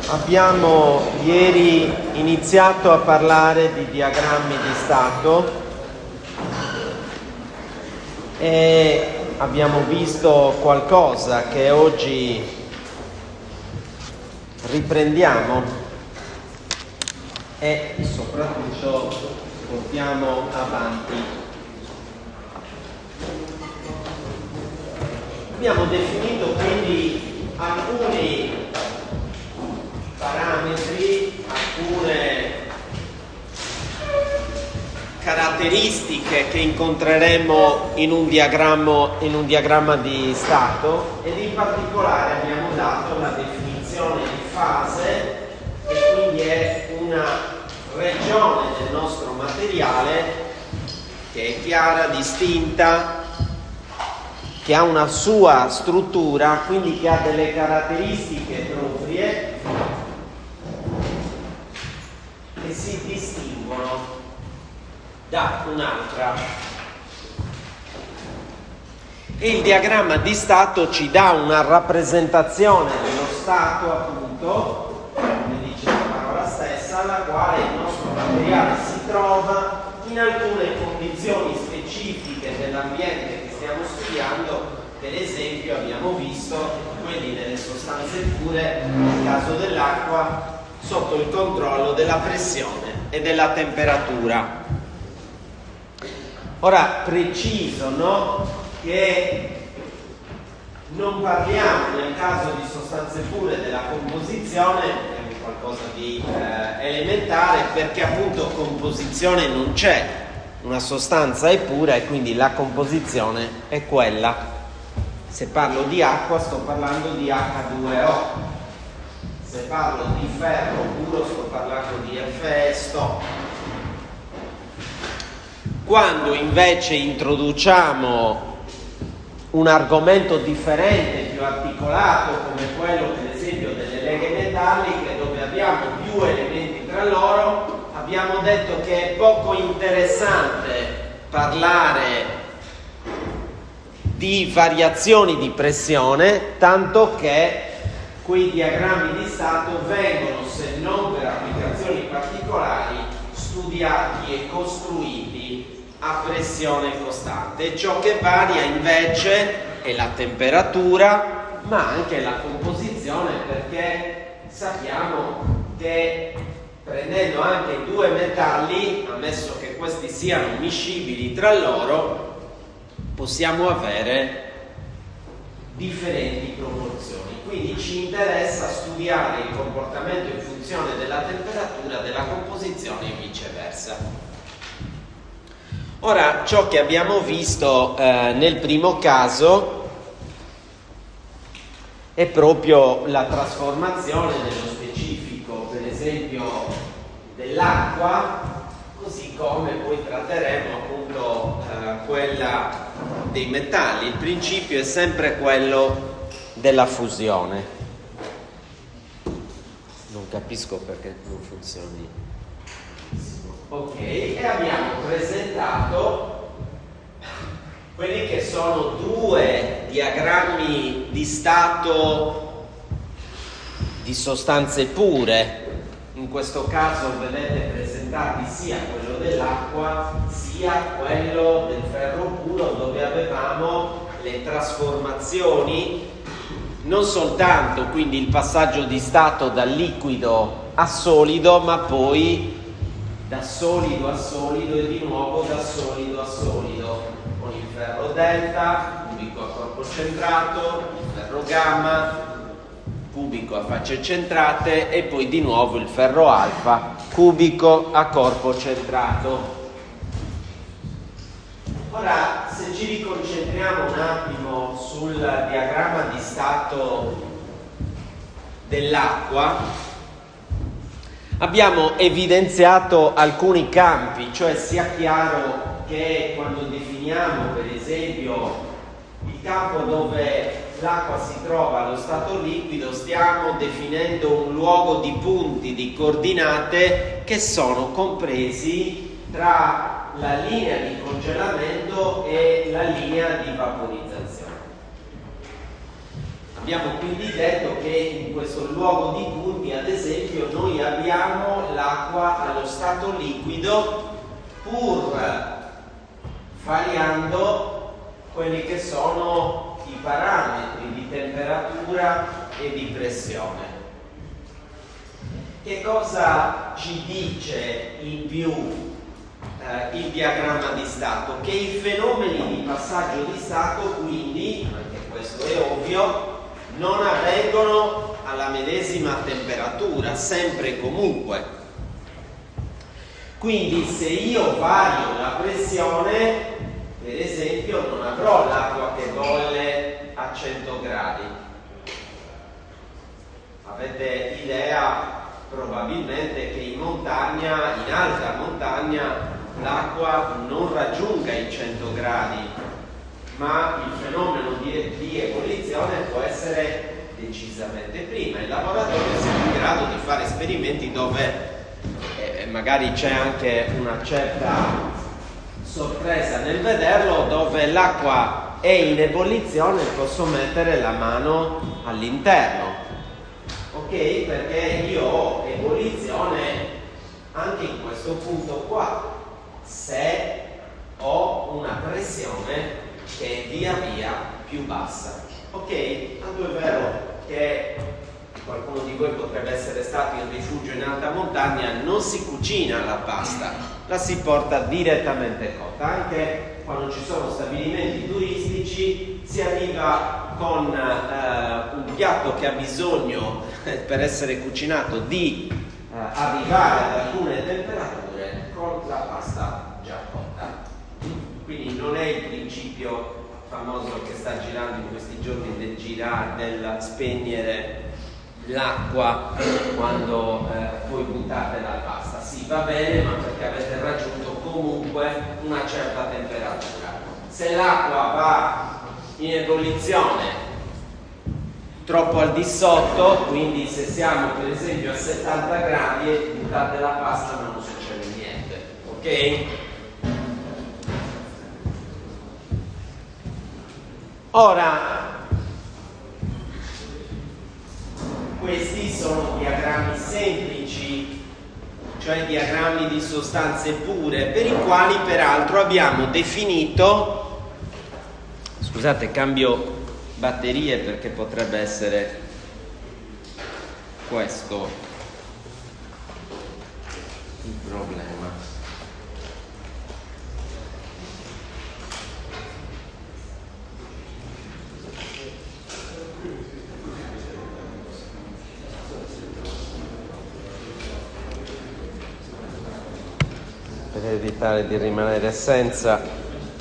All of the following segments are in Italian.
Abbiamo ieri iniziato a parlare di diagrammi di stato e abbiamo visto qualcosa che oggi riprendiamo e soprattutto portiamo avanti. Abbiamo definito quindi alcuni parametri, alcune caratteristiche che incontreremo in un diagramma di stato, ed in particolare abbiamo dato la definizione di fase, che quindi è una regione del nostro materiale che è chiara, distinta, che ha una sua struttura, quindi che ha delle caratteristiche proprie che si distinguono da un'altra. E il diagramma di stato ci dà una rappresentazione dello stato, appunto, come dice la parola stessa, alla quale il nostro materiale si trova in alcune condizioni specifiche dell'ambiente che stiamo studiando. Per esempio abbiamo visto quelli delle sostanze pure, nel caso dell'acqua, sotto il controllo della pressione e della temperatura. Ora preciso, no, che non parliamo nel caso di sostanze pure della composizione, è qualcosa di elementare, perché appunto composizione non c'è, una sostanza è pura e quindi la composizione è quella. Se parlo di acqua sto parlando di H2O. Se parlo di ferro puro sto parlando di Fe. Quando invece introduciamo un argomento differente, più articolato, come quello per esempio delle leghe metalliche, dove abbiamo più elementi tra loro, abbiamo detto che è poco interessante parlare di variazioni di pressione, tanto che quei diagrammi di stato vengono, se non per applicazioni particolari, studiati e costruiti a pressione costante. Ciò che varia invece è la temperatura, ma anche la composizione, perché sappiamo che prendendo anche due metalli, ammesso che questi siano miscibili tra loro, possiamo avere differenti proporzioni. Quindi ci interessa studiare il comportamento in funzione della temperatura, della composizione e viceversa. Ora, ciò che abbiamo visto nel primo caso è proprio la trasformazione dello specifico, per esempio dell'acqua, così come poi tratteremo appunto quella dei metalli. Il principio è sempre quello della fusione. Non capisco perché non funzioni. Ok, e abbiamo presentato quelli che sono due diagrammi di stato di sostanze pure. In questo caso vedete presentati sia quello dell'acqua sia quello del ferro puro, dove avevamo le trasformazioni, non soltanto quindi il passaggio di stato dal liquido a solido, ma poi da solido a solido e di nuovo da solido a solido, con il ferro delta, cubico a corpo centrato, il ferro gamma, cubico a facce centrate, e poi di nuovo il ferro alfa, cubico a corpo centrato. Ora, se ci riconcentriamo un attimo sul diagramma di stato dell'acqua, abbiamo evidenziato alcuni campi, cioè sia chiaro che quando definiamo per esempio il campo dove l'acqua si trova allo stato liquido, stiamo definendo un luogo di punti, di coordinate che sono compresi tra la linea di congelamento e la linea di vaporizzazione. Abbiamo quindi detto che in questo luogo di punti, ad esempio, noi abbiamo l'acqua allo stato liquido, pur variando quelli che sono i parametri di temperatura e di pressione. Che cosa ci dice in più il diagramma di stato? Che i fenomeni di passaggio di stato, quindi, anche questo è ovvio, non avvengono alla medesima temperatura, sempre e comunque. Quindi se io vario la pressione, per esempio, non avrò l'acqua che bolle a 100 gradi. Avete idea probabilmente che in montagna, in alta montagna, l'acqua non raggiunga i 100 gradi, ma il fenomeno di ebollizione può essere decisamente prima. In laboratorio siamo in grado di fare esperimenti dove magari c'è anche una certa sorpresa nel vederlo, dove l'acqua è in ebollizione e posso mettere la mano all'interno, ok? Perché io ho ebollizione anche in questo punto qua, se ho una pressione che è via via più bassa, ok? Tanto è vero che qualcuno di voi potrebbe essere stato in rifugio in alta montagna, non si cucina la pasta, la si porta direttamente cotta. Anche quando ci sono stabilimenti turistici si arriva con un piatto che ha bisogno per essere cucinato di arrivare ad alcune temperature con la pasta già cotta. Quindi non è il principio famoso che sta girando in questi giorni del spegnere l'acqua quando voi buttate la pasta. Sì, va bene, ma perché avete raggiunto comunque una certa temperatura. Se l'acqua va in ebollizione troppo al di sotto, quindi se siamo per esempio a 70 gradi e buttate la pasta, ma non succede niente, ok? Ora, questi sono diagrammi semplici, cioè diagrammi di sostanze pure, per i quali peraltro abbiamo definito, scusate, cambio batterie perché potrebbe essere questo il problema. Per evitare di rimanere senza.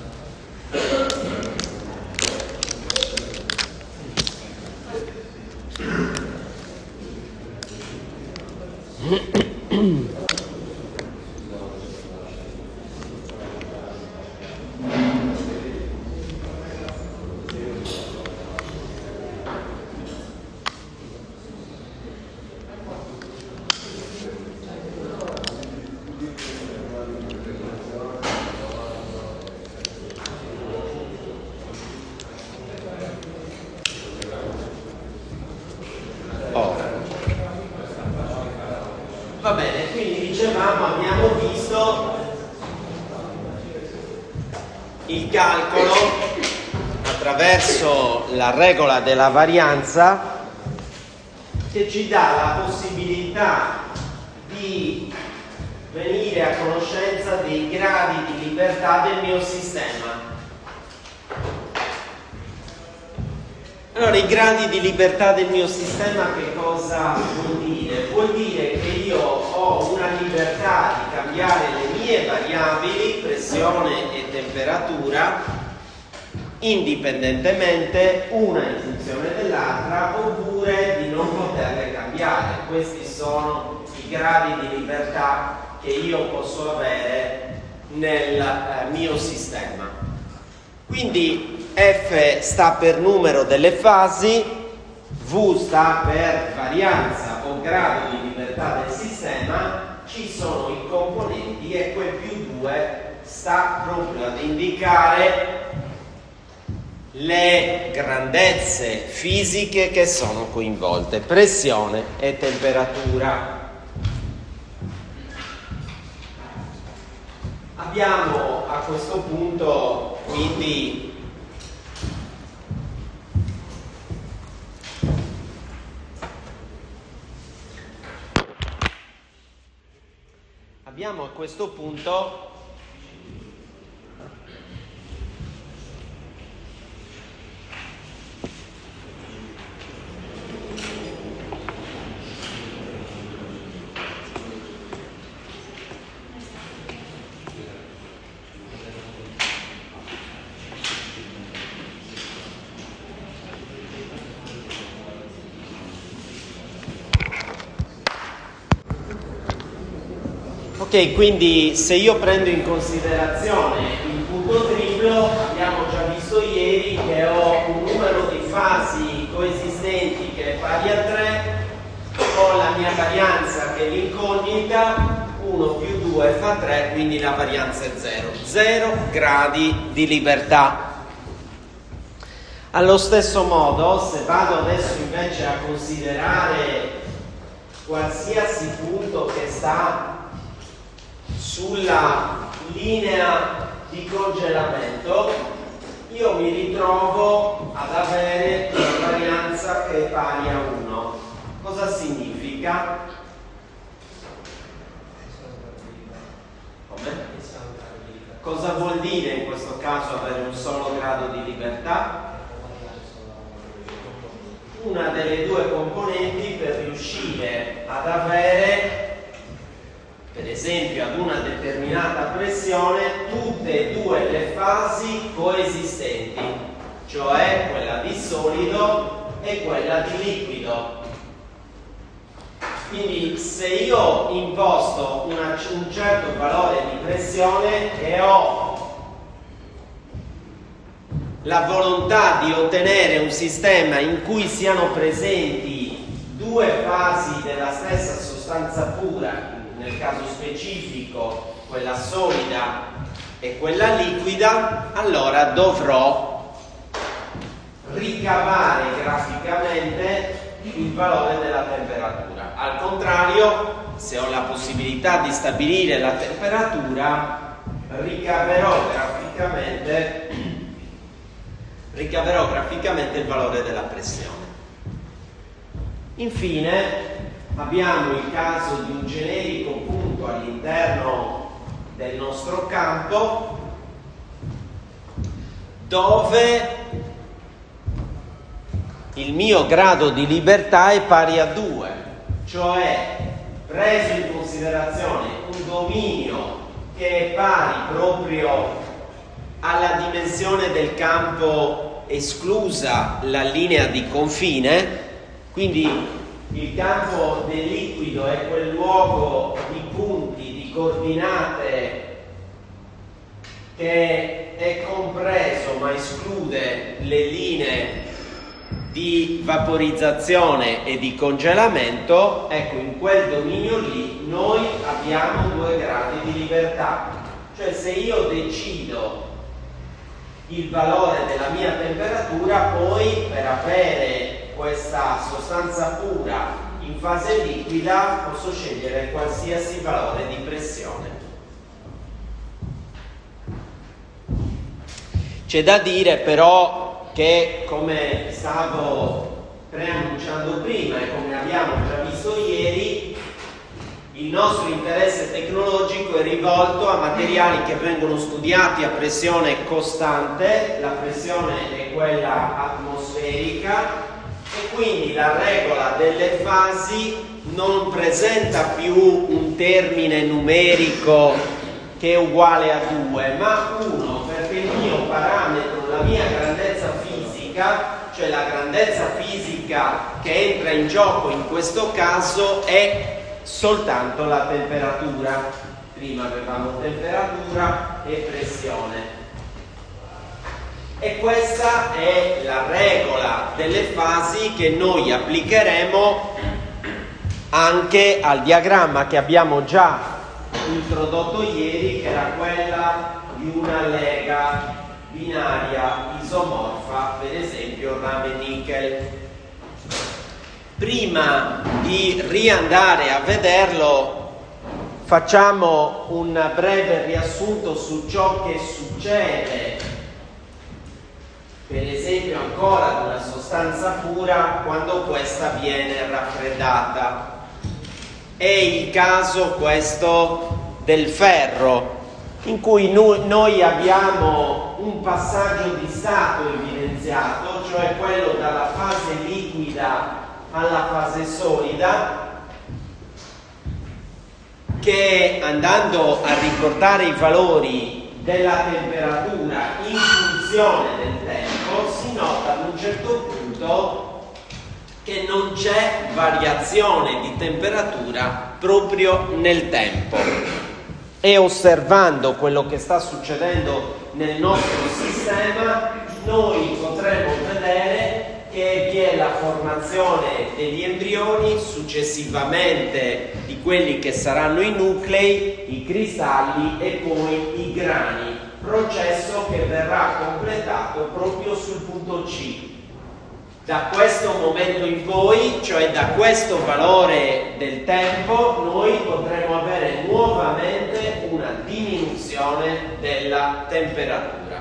Va bene, quindi dicevamo, abbiamo visto il calcolo attraverso la regola della varianza che ci dà la possibilità di venire a conoscenza dei gradi di libertà del mio sistema. Allora, i gradi di libertà del mio sistema che cosa vuol dire? Vuol dire che io ho una libertà di cambiare le mie variabili, pressione e temperatura, indipendentemente una in funzione dell'altra, oppure di non poterle cambiare. Questi sono i gradi di libertà che io posso avere nel mio sistema. Quindi F sta per numero delle fasi, V sta per varianza o grado di libertà del sistema, ci sono i componenti e quel più 2 sta proprio ad indicare le grandezze fisiche che sono coinvolte, pressione e temperatura. Abbiamo a questo punto quindi ok, quindi se io prendo in considerazione il punto triplo, abbiamo già visto ieri che ho un numero di fasi coesistenti che è pari a 3, ho la mia varianza che è l'incognita, 1 più 2 fa 3, quindi la varianza è 0. 0 gradi di libertà. Allo stesso modo, se vado adesso invece a considerare qualsiasi punto che sta sulla linea di congelamento, io mi ritrovo ad avere una varianza che è pari a 1. Cosa significa? Come? Cosa vuol dire in questo caso avere un solo grado di libertà? Una delle due componenti per riuscire ad avere, per esempio ad una determinata pressione, tutte e due le fasi coesistenti, cioè quella di solido e quella di liquido. Quindi se io imposto un certo valore di pressione e ho la volontà di ottenere un sistema in cui siano presenti due fasi della stessa sostanza pura, nel caso specifico quella solida e quella liquida, allora dovrò ricavare graficamente il valore della temperatura. Al contrario, se ho la possibilità di stabilire la temperatura, ricaverò graficamente il valore della pressione. Infine abbiamo il caso di un generico punto all'interno del nostro campo dove il mio grado di libertà è pari a 2, cioè preso in considerazione un dominio che è pari proprio alla dimensione del campo esclusa la linea di confine, quindi il campo del liquido è quel luogo di punti, di coordinate che è compreso ma esclude le linee di vaporizzazione e di congelamento. Ecco, in quel dominio lì noi abbiamo 2 gradi di libertà, cioè se io decido il valore della mia temperatura, poi per avere questa sostanza pura in fase liquida posso scegliere qualsiasi valore di pressione. C'è da dire però che, come stavo preannunciando prima e come abbiamo già visto ieri, il nostro interesse tecnologico è rivolto a materiali che vengono studiati a pressione costante, la pressione è quella atmosferica, e quindi la regola delle fasi non presenta più un termine numerico che è uguale a 2, ma 1, perché il mio parametro, la mia grandezza fisica, cioè la grandezza fisica che entra in gioco in questo caso, è soltanto la temperatura. Prima avevamo temperatura e pressione. E questa è la regola delle fasi che noi applicheremo anche al diagramma che abbiamo già introdotto ieri, che era quella di una lega binaria isomorfa, per esempio rame-nickel. Prima di riandare a vederlo, facciamo un breve riassunto su ciò che succede, per esempio ancora di una sostanza pura quando questa viene raffreddata. È il caso questo del ferro, in cui noi abbiamo un passaggio di stato evidenziato, cioè quello dalla fase liquida alla fase solida, che andando a riportare i valori della temperatura in funzione del tempo si nota ad un certo punto che non c'è variazione di temperatura proprio nel tempo. E osservando quello che sta succedendo nel nostro sistema, noi potremo vedere che vi è la formazione degli embrioni, successivamente di quelli che saranno i nuclei, i cristalli e poi i grani, processo che verrà completato proprio sul punto C. Da questo momento in poi, cioè da questo valore del tempo, noi potremo avere nuovamente una diminuzione della temperatura.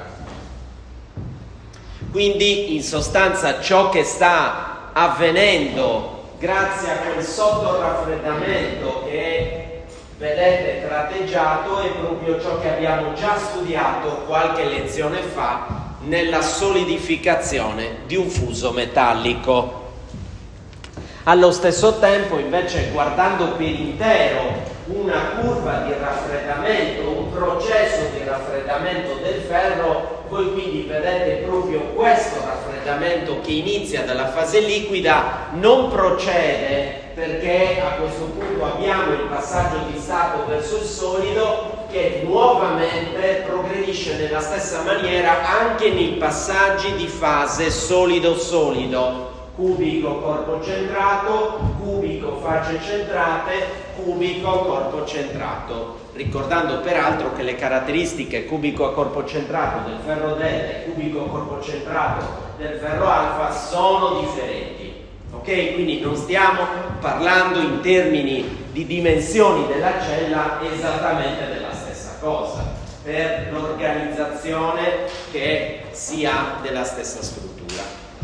Quindi in sostanza ciò che sta avvenendo grazie a quel sottoraffreddamento che vedete tratteggiato è proprio ciò che abbiamo già studiato qualche lezione fa nella solidificazione di un fuso metallico. Allo stesso tempo, invece, guardando per intero una curva di raffreddamento, un processo di raffreddamento del ferro, voi quindi vedete proprio questo raffreddamento che inizia dalla fase liquida, non procede perché a questo punto abbiamo il passaggio di stato verso il solido, che nuovamente progredisce nella stessa maniera anche nei passaggi di fase solido-solido, cubico corpo centrato, cubico fase centrate, cubico corpo centrato. Ricordando peraltro che le caratteristiche cubico a corpo centrato del ferro delta e cubico a corpo centrato del ferro alfa sono differenti. Ok? Quindi non stiamo parlando in termini di dimensioni della cella esattamente della stessa cosa, per l'organizzazione che si ha della stessa struttura.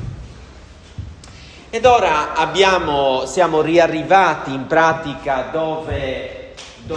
Ed ora siamo riarrivati in pratica dove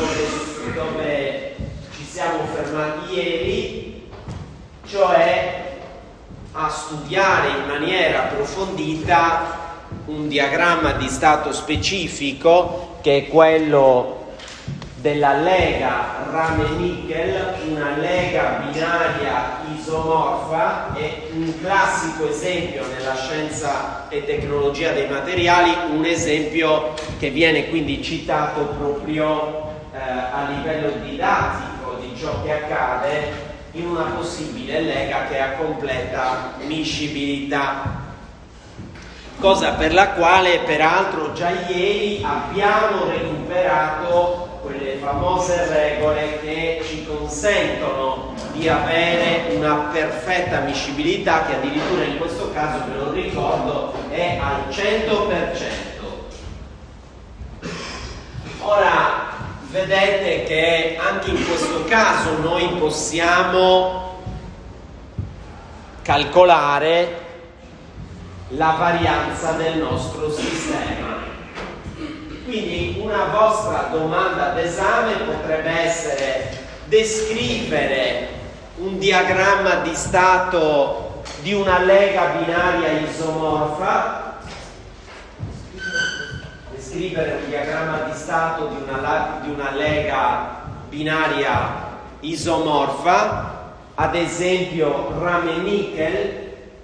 ci siamo fermati ieri, cioè a studiare in maniera approfondita un diagramma di stato specifico che è quello della lega rame-nickel, una lega binaria isomorfa, è un classico esempio nella scienza e tecnologia dei materiali, un esempio che viene quindi citato proprio a livello didattico di ciò che accade in una possibile lega che ha completa miscibilità. Cosa per la quale peraltro già ieri abbiamo recuperato quelle famose regole che ci consentono di avere una perfetta miscibilità, che addirittura in questo caso, ve lo ricordo, è al 100%. Ora vedete che anche in questo caso noi possiamo calcolare la varianza del nostro sistema. Quindi una vostra domanda d'esame potrebbe essere descrivere un diagramma di stato di una lega binaria isomorfa, descrivere un diagramma di stato di una lega binaria isomorfa, ad esempio rame-nickel,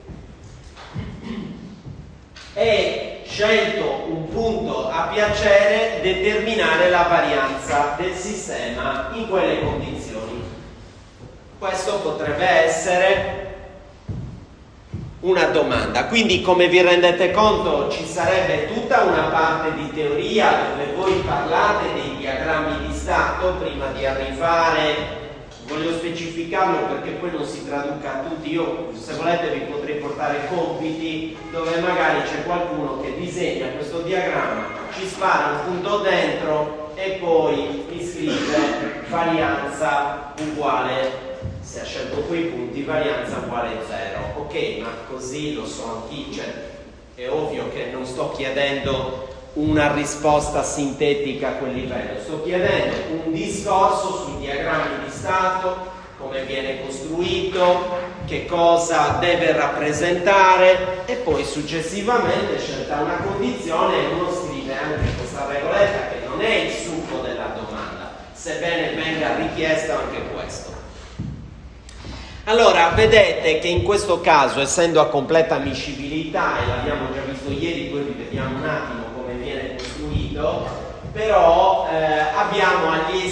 e scelto un punto a piacere determinare la varianza del sistema in quelle condizioni. Questo potrebbe essere una domanda. Quindi, come vi rendete conto, ci sarebbe tutta una parte di teoria dove voi parlate dei diagrammi di stato prima di arrivare Voglio specificarlo perché poi non si traduca a tutti. Io, se volete, vi potrei portare compiti dove magari c'è qualcuno che disegna questo diagramma, ci spara un punto dentro e poi mi scrive varianza uguale, se ha scelto quei punti, varianza uguale 0. Ok, ma così lo so anch'io, cioè è ovvio che non sto chiedendo una risposta sintetica a quel livello, sto chiedendo un discorso sui diagrammi di stato, come viene costruito, che cosa deve rappresentare, e poi successivamente, scelta una condizione, uno scrive anche questa regoletta che non è il succo della domanda, sebbene venga richiesta anche questo. Allora, vedete che in questo caso, essendo a completa miscibilità, e l'abbiamo già visto ieri, poi rivediamo un attimo come viene costruito, però abbiamo agli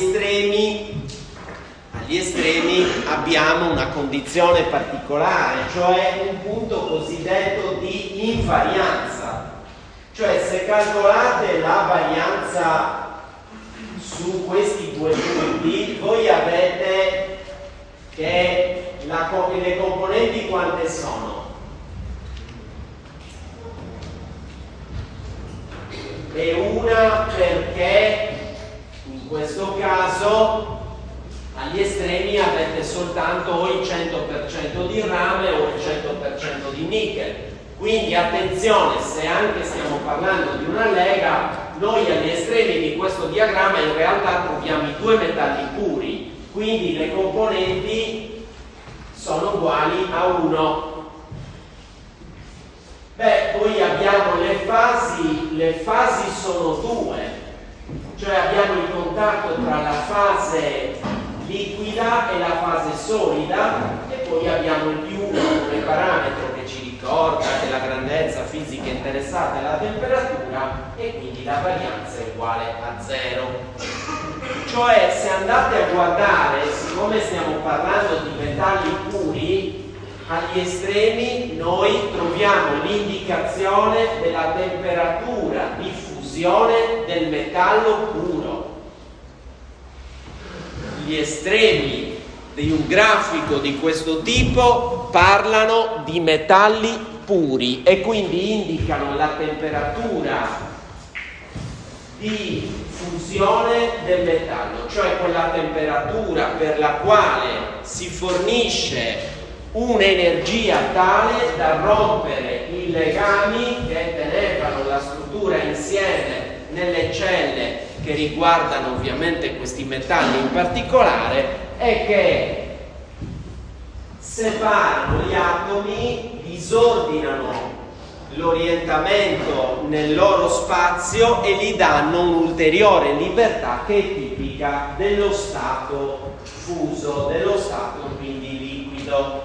estremi abbiamo una condizione particolare, cioè un punto cosiddetto di invarianza. Cioè, se calcolate la varianza su questi due punti, voi avete che le componenti quante sono? E una, perché in questo caso agli estremi avete soltanto o il 100% di rame o il 100% di nickel. Quindi attenzione, se anche stiamo parlando di una lega, noi agli estremi di questo diagramma in realtà troviamo i due metalli puri, quindi le componenti sono uguali a 1. Beh, poi abbiamo le fasi sono due, cioè abbiamo il contatto tra la fase liquida e la fase solida, e poi abbiamo il più come parametro che ci ricorda che la grandezza fisica interessata è la temperatura, e quindi la varianza è uguale a 0. Cioè, se andate a guardare, siccome stiamo parlando di metalli puri, agli estremi noi troviamo l'indicazione della temperatura di fusione del metallo puro. Gli estremi di un grafico di questo tipo parlano di metalli puri e quindi indicano la temperatura di fusione del metallo, cioè quella temperatura per la quale si fornisce un'energia tale da rompere i legami che tenevano la struttura insieme nelle celle che riguardano ovviamente questi metalli in particolare, e che separano gli atomi, disordinano l'orientamento nel loro spazio e gli danno un'ulteriore libertà che è tipica dello stato fuso, dello stato quindi liquido.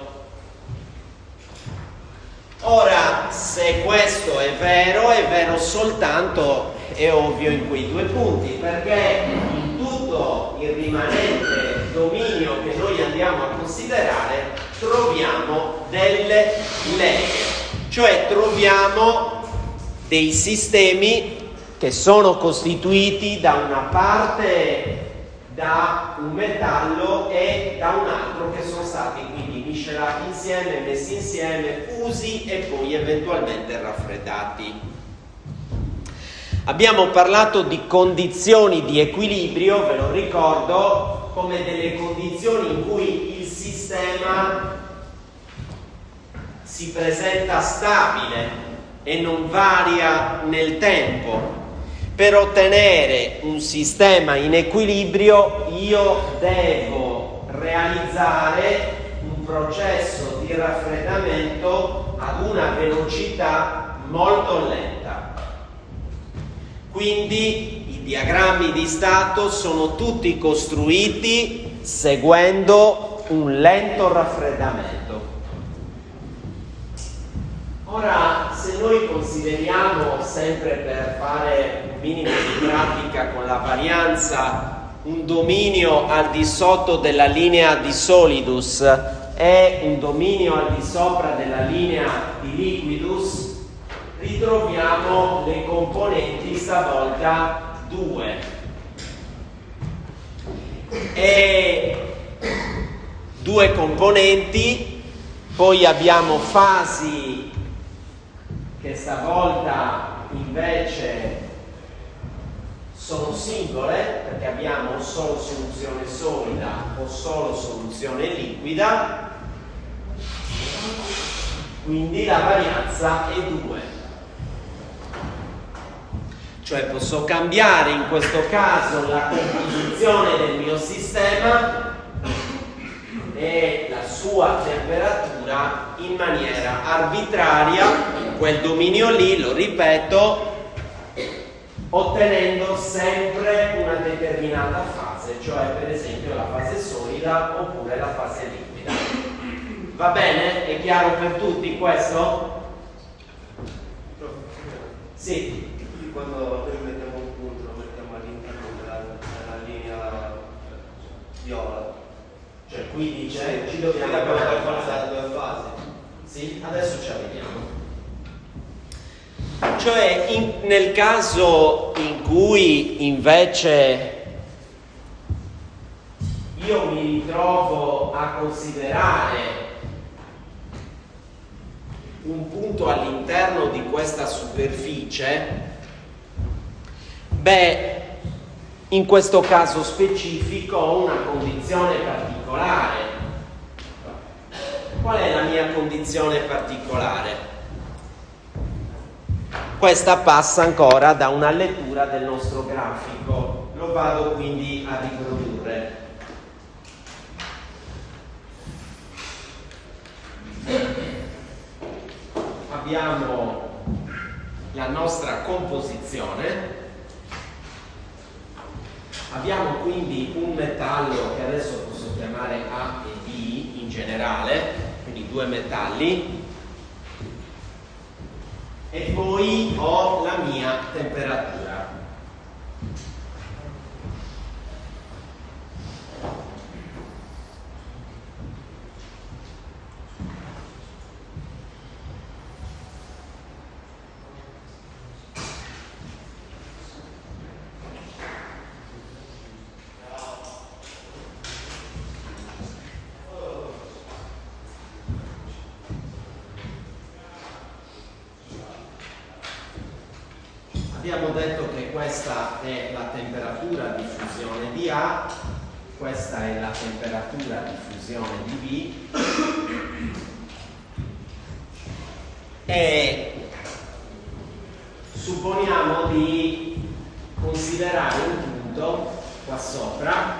Ora, se questo è vero soltanto, è ovvio, in quei due punti, perché in tutto il rimanente dominio che noi andiamo a considerare troviamo delle leghe. Cioè troviamo dei sistemi che sono costituiti da una parte da un metallo e da un altro, che sono stati quindi miscelati insieme, messi insieme, fusi e poi eventualmente raffreddati. Abbiamo parlato di condizioni di equilibrio, ve lo ricordo, come delle condizioni in cui il sistema si presenta stabile e non varia nel tempo. Per ottenere un sistema in equilibrio io devo realizzare un processo di raffreddamento ad una velocità molto lenta. Quindi i diagrammi di stato sono tutti costruiti seguendo un lento raffreddamento. Ora, se noi consideriamo, sempre per fare un minimo di pratica con la varianza, un dominio al di sotto della linea di solidus e un dominio al di sopra della linea di liquidus, ritroviamo le componenti stavolta 2. E due componenti, poi abbiamo fasi che stavolta invece sono singole, perché abbiamo solo soluzione solida o solo soluzione liquida, quindi la varianza è 2. Cioè posso cambiare in questo caso la composizione del mio sistema e la sua temperatura in maniera arbitraria, quel dominio lì, lo ripeto, ottenendo sempre una determinata fase, cioè per esempio la fase solida oppure la fase liquida. Va bene? È chiaro per tutti questo? Sì. Quando noi mettiamo un punto, lo mettiamo all'interno della linea viola. Cioè qui dice, Sì, ci dobbiamo calcolare due fasi. Sì, adesso ci arriviamo. Cioè nel caso in cui invece io mi ritrovo a considerare un punto all'interno di questa superficie, beh, in questo caso specifico ho una condizione particolare. Qual è la mia condizione particolare? Questa passa ancora da una lettura del nostro grafico. Lo vado quindi a riprodurre. Abbiamo la nostra composizione. Abbiamo quindi un metallo che adesso posso chiamare A e B in generale, quindi due metalli, e poi ho la mia temperatura. Abbiamo detto che questa è la temperatura di fusione di A, questa è la temperatura di fusione di B, e supponiamo di considerare un punto qua sopra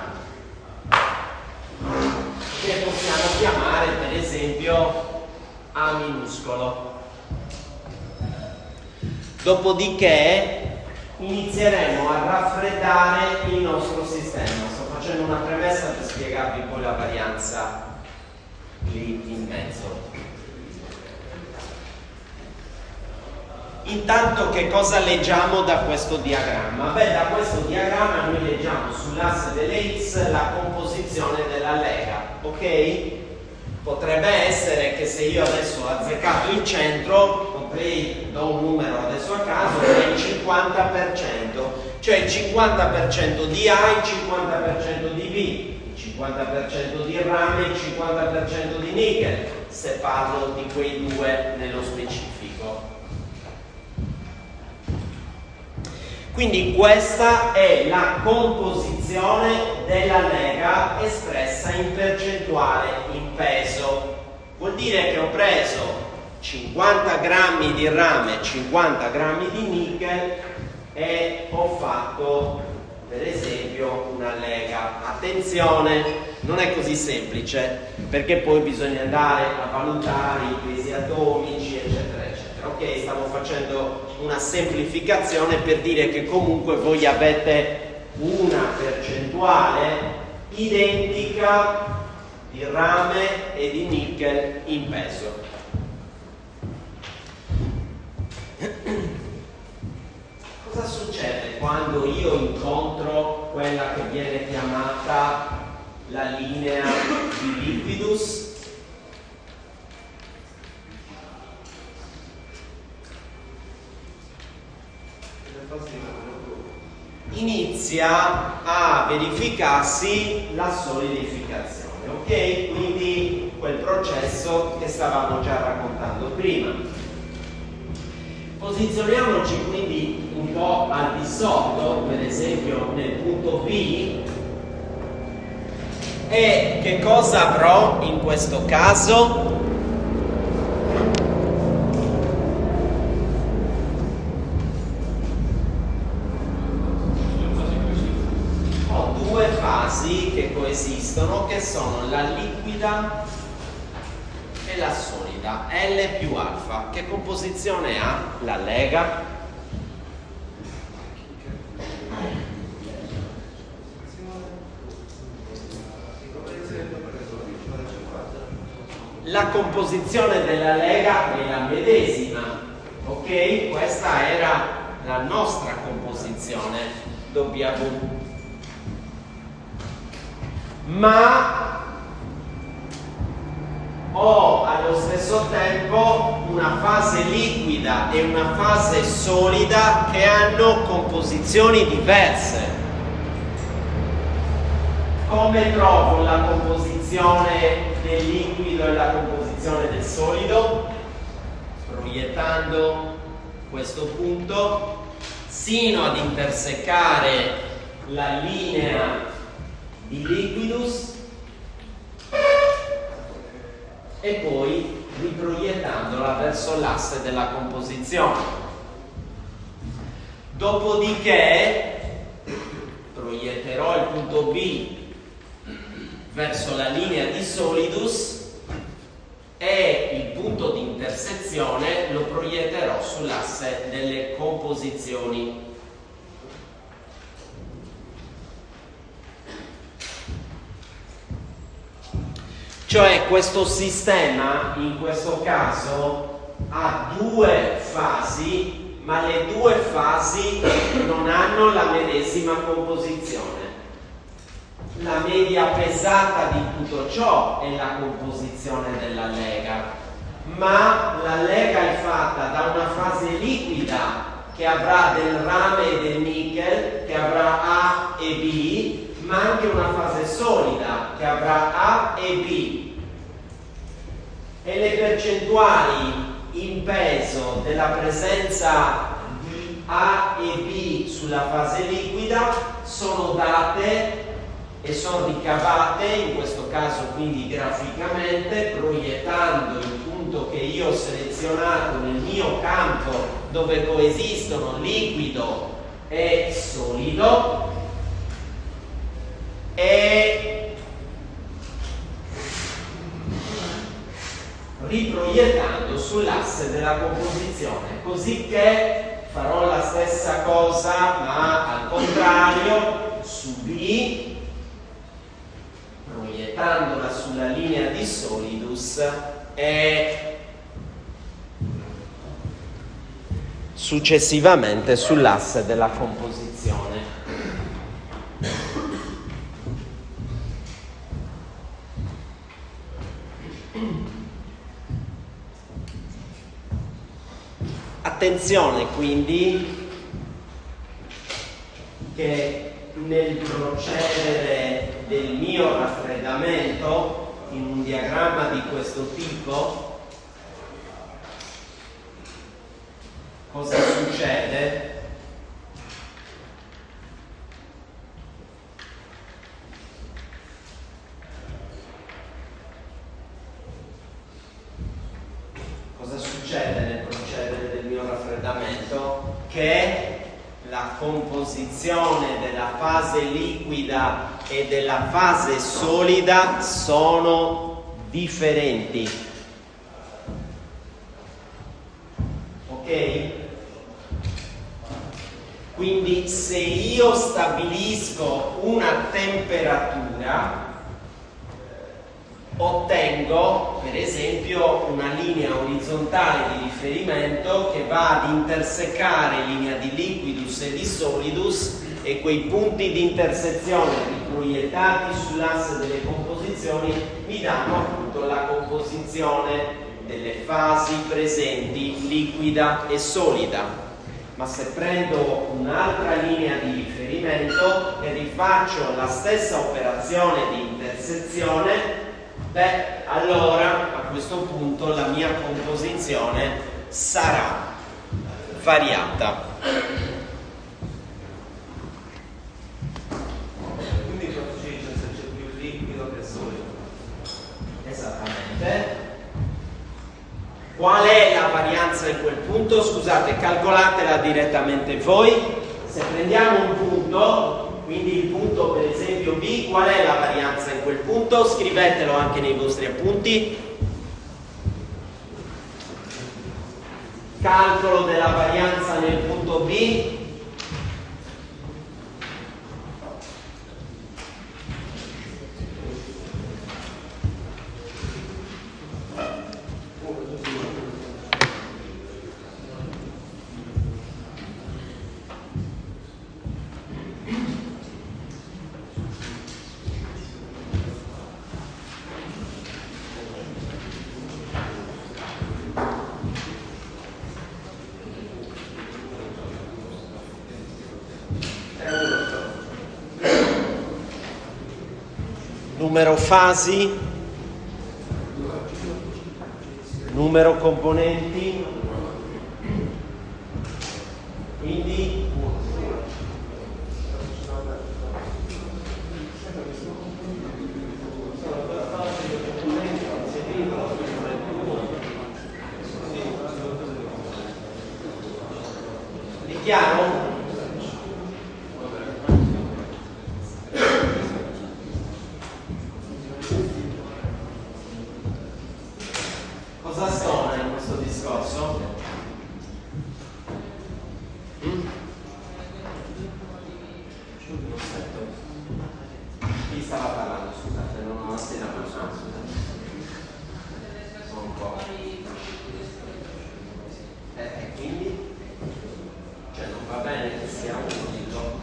che possiamo chiamare per esempio A minuscolo. Dopodiché inizieremo a raffreddare il nostro sistema. Sto facendo una premessa per spiegarvi poi la varianza lì in mezzo. Intanto che cosa leggiamo da questo diagramma? Beh, da questo diagramma noi leggiamo sull'asse delle X la composizione della lega, ok? Potrebbe essere che se io adesso ho azzeccato il centro, do un numero adesso a caso, è il 50%, cioè il 50% di A e il 50% di B, il 50% di rame e il 50% di nickel, se parlo di quei due nello specifico. Quindi questa è la composizione della lega espressa in percentuale in peso. Vuol dire che ho preso 50 grammi di rame, 50 grammi di nickel e ho fatto per esempio una lega. Attenzione, non è così semplice, perché poi bisogna andare a valutare i pesi atomici eccetera eccetera. Ok, stavo facendo una semplificazione per dire che comunque voi avete una percentuale identica di rame e di nickel in peso. Cosa succede quando io incontro quella che viene chiamata la linea di Liquidus? Inizia a verificarsi la solidificazione, ok? ok? Quindi quel processo che stavamo già raccontando prima. Posizioniamoci quindi un po' al di sotto, per esempio nel punto B, e che cosa avrò in questo caso? Ho due fasi che coesistono, che sono la liquida e la solida, L più alfa. Che composizione ha la lega? La composizione della lega è la medesima, ok? Questa era la nostra composizione W. Ma ho allo stesso tempo una fase liquida e una fase solida che hanno composizioni diverse. Come trovo la composizione del liquido e la composizione del solido? Proiettando questo punto sino ad intersecare la linea di liquidus e poi riproiettandola verso l'asse della composizione. Dopodiché proietterò il punto B verso la linea di solidus e il punto di intersezione lo proietterò sull'asse delle composizioni. Cioè questo sistema in questo caso ha due fasi, ma le due fasi non hanno la medesima composizione. La media pesata di tutto ciò è la composizione della lega, ma la lega è fatta da una fase liquida che avrà del rame e del nickel, che avrà A e B, ma anche una fase solida che avrà A e B. E le percentuali in peso della presenza di A e B sulla fase liquida sono date e sono ricavate, in questo caso quindi graficamente, proiettando il punto che io ho selezionato nel mio campo dove coesistono liquido e solido, e riproiettando sull'asse della composizione, così che farò la stessa cosa ma al contrario su B, proiettandola sulla linea di solidus e successivamente sull'asse della composizione. Attenzione quindi che nel procedere del mio raffreddamento in un diagramma di questo tipo cosa succede? Cosa succede nel procedere del mio raffreddamento? Che la composizione della fase liquida e della fase solida sono differenti. Ok? Quindi se io stabilisco una temperatura, ottengo per esempio una linea orizzontale di riferimento che va ad intersecare linea di liquidus e di solidus, e quei punti di intersezione riproiettati sull'asse delle composizioni mi danno appunto la composizione delle fasi presenti liquida e solida. Ma se prendo un'altra linea di riferimento e rifaccio la stessa operazione di intersezione, Beh, allora a questo punto la mia composizione sarà variata. Quindi ci dice se c'è più liquido che solido. Esattamente. Qual è la varianza in quel punto? Scusate, calcolatela direttamente voi. Se prendiamo un punto, quindi il punto per esempio B, qual è la varianza in quel punto? Scrivetelo anche nei vostri appunti. Calcolo della varianza nel punto B. Numero fasi, numero componenti, quindi è chiaro? Cosa stona in questo discorso? Chi stava parlando? Scusate, non ho la sera persona, scusate. Sono un po'. Quindi? Cioè non va bene che sia uno dillo.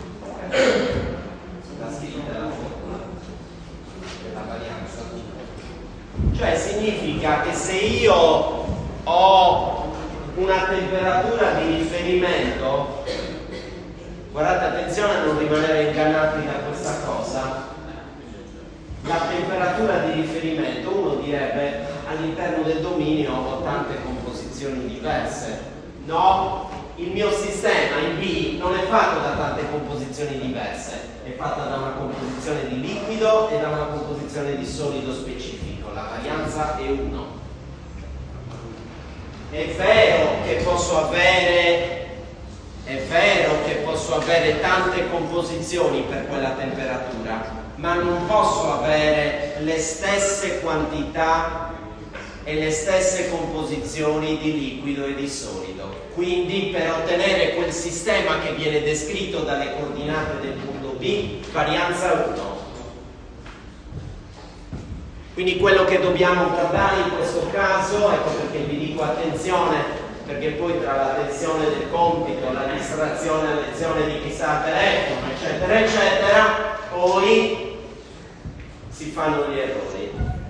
La scritta della formula della varianza. Cioè significa che se io ho una temperatura di riferimento, guardate, attenzione a non rimanere ingannati da questa cosa, la temperatura di riferimento, uno direbbe all'interno del dominio ho tante composizioni diverse. No, il mio sistema in B non è fatto da tante composizioni diverse, è fatta da una composizione di liquido e da una composizione di solido specifico, la varianza è 1. È vero che posso avere tante composizioni per quella temperatura, ma non posso avere le stesse quantità e le stesse composizioni di liquido e di solido. Quindi per ottenere quel sistema che viene descritto dalle coordinate del punto B, varianza 1. Quindi quello che dobbiamo guardare in questo caso, ecco perché vi dico attenzione, perché poi tra la tensione del compito, la distrazione a lezione di chi sta al telefono, eccetera, eccetera, poi si fanno gli errori.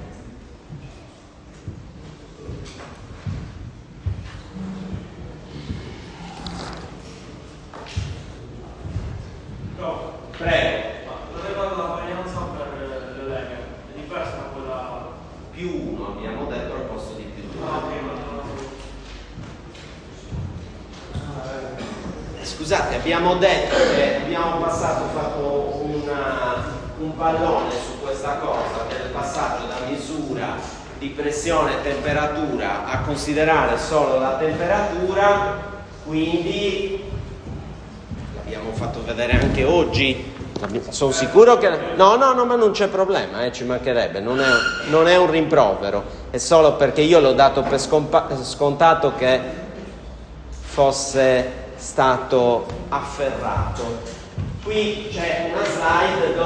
No. Prego. Non è la varianza per le leghe, è diversa da quella Più 1 abbiamo detto al posto di più 2. Scusate, abbiamo detto che abbiamo fatto un pallone su questa cosa del passaggio da misura di pressione e temperatura a considerare solo la temperatura, quindi l'abbiamo fatto vedere anche oggi. Sono sicuro che no, ma non c'è problema, ci mancherebbe, non è un rimprovero, è solo perché io l'ho dato per scontato che fosse stato afferrato. Qui c'è una slide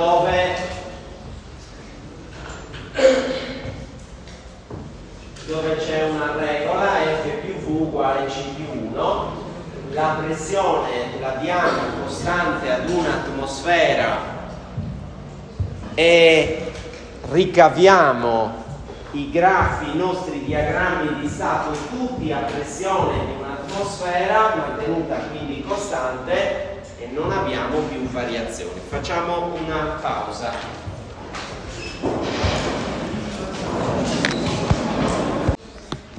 dove c'è una regola F più V uguale C più 1. La pressione la diamo costante ad un'atmosfera e ricaviamo i nostri diagrammi di stato tutti a pressione di un'atmosfera mantenuta quindi costante e non abbiamo più variazioni. Facciamo una pausa.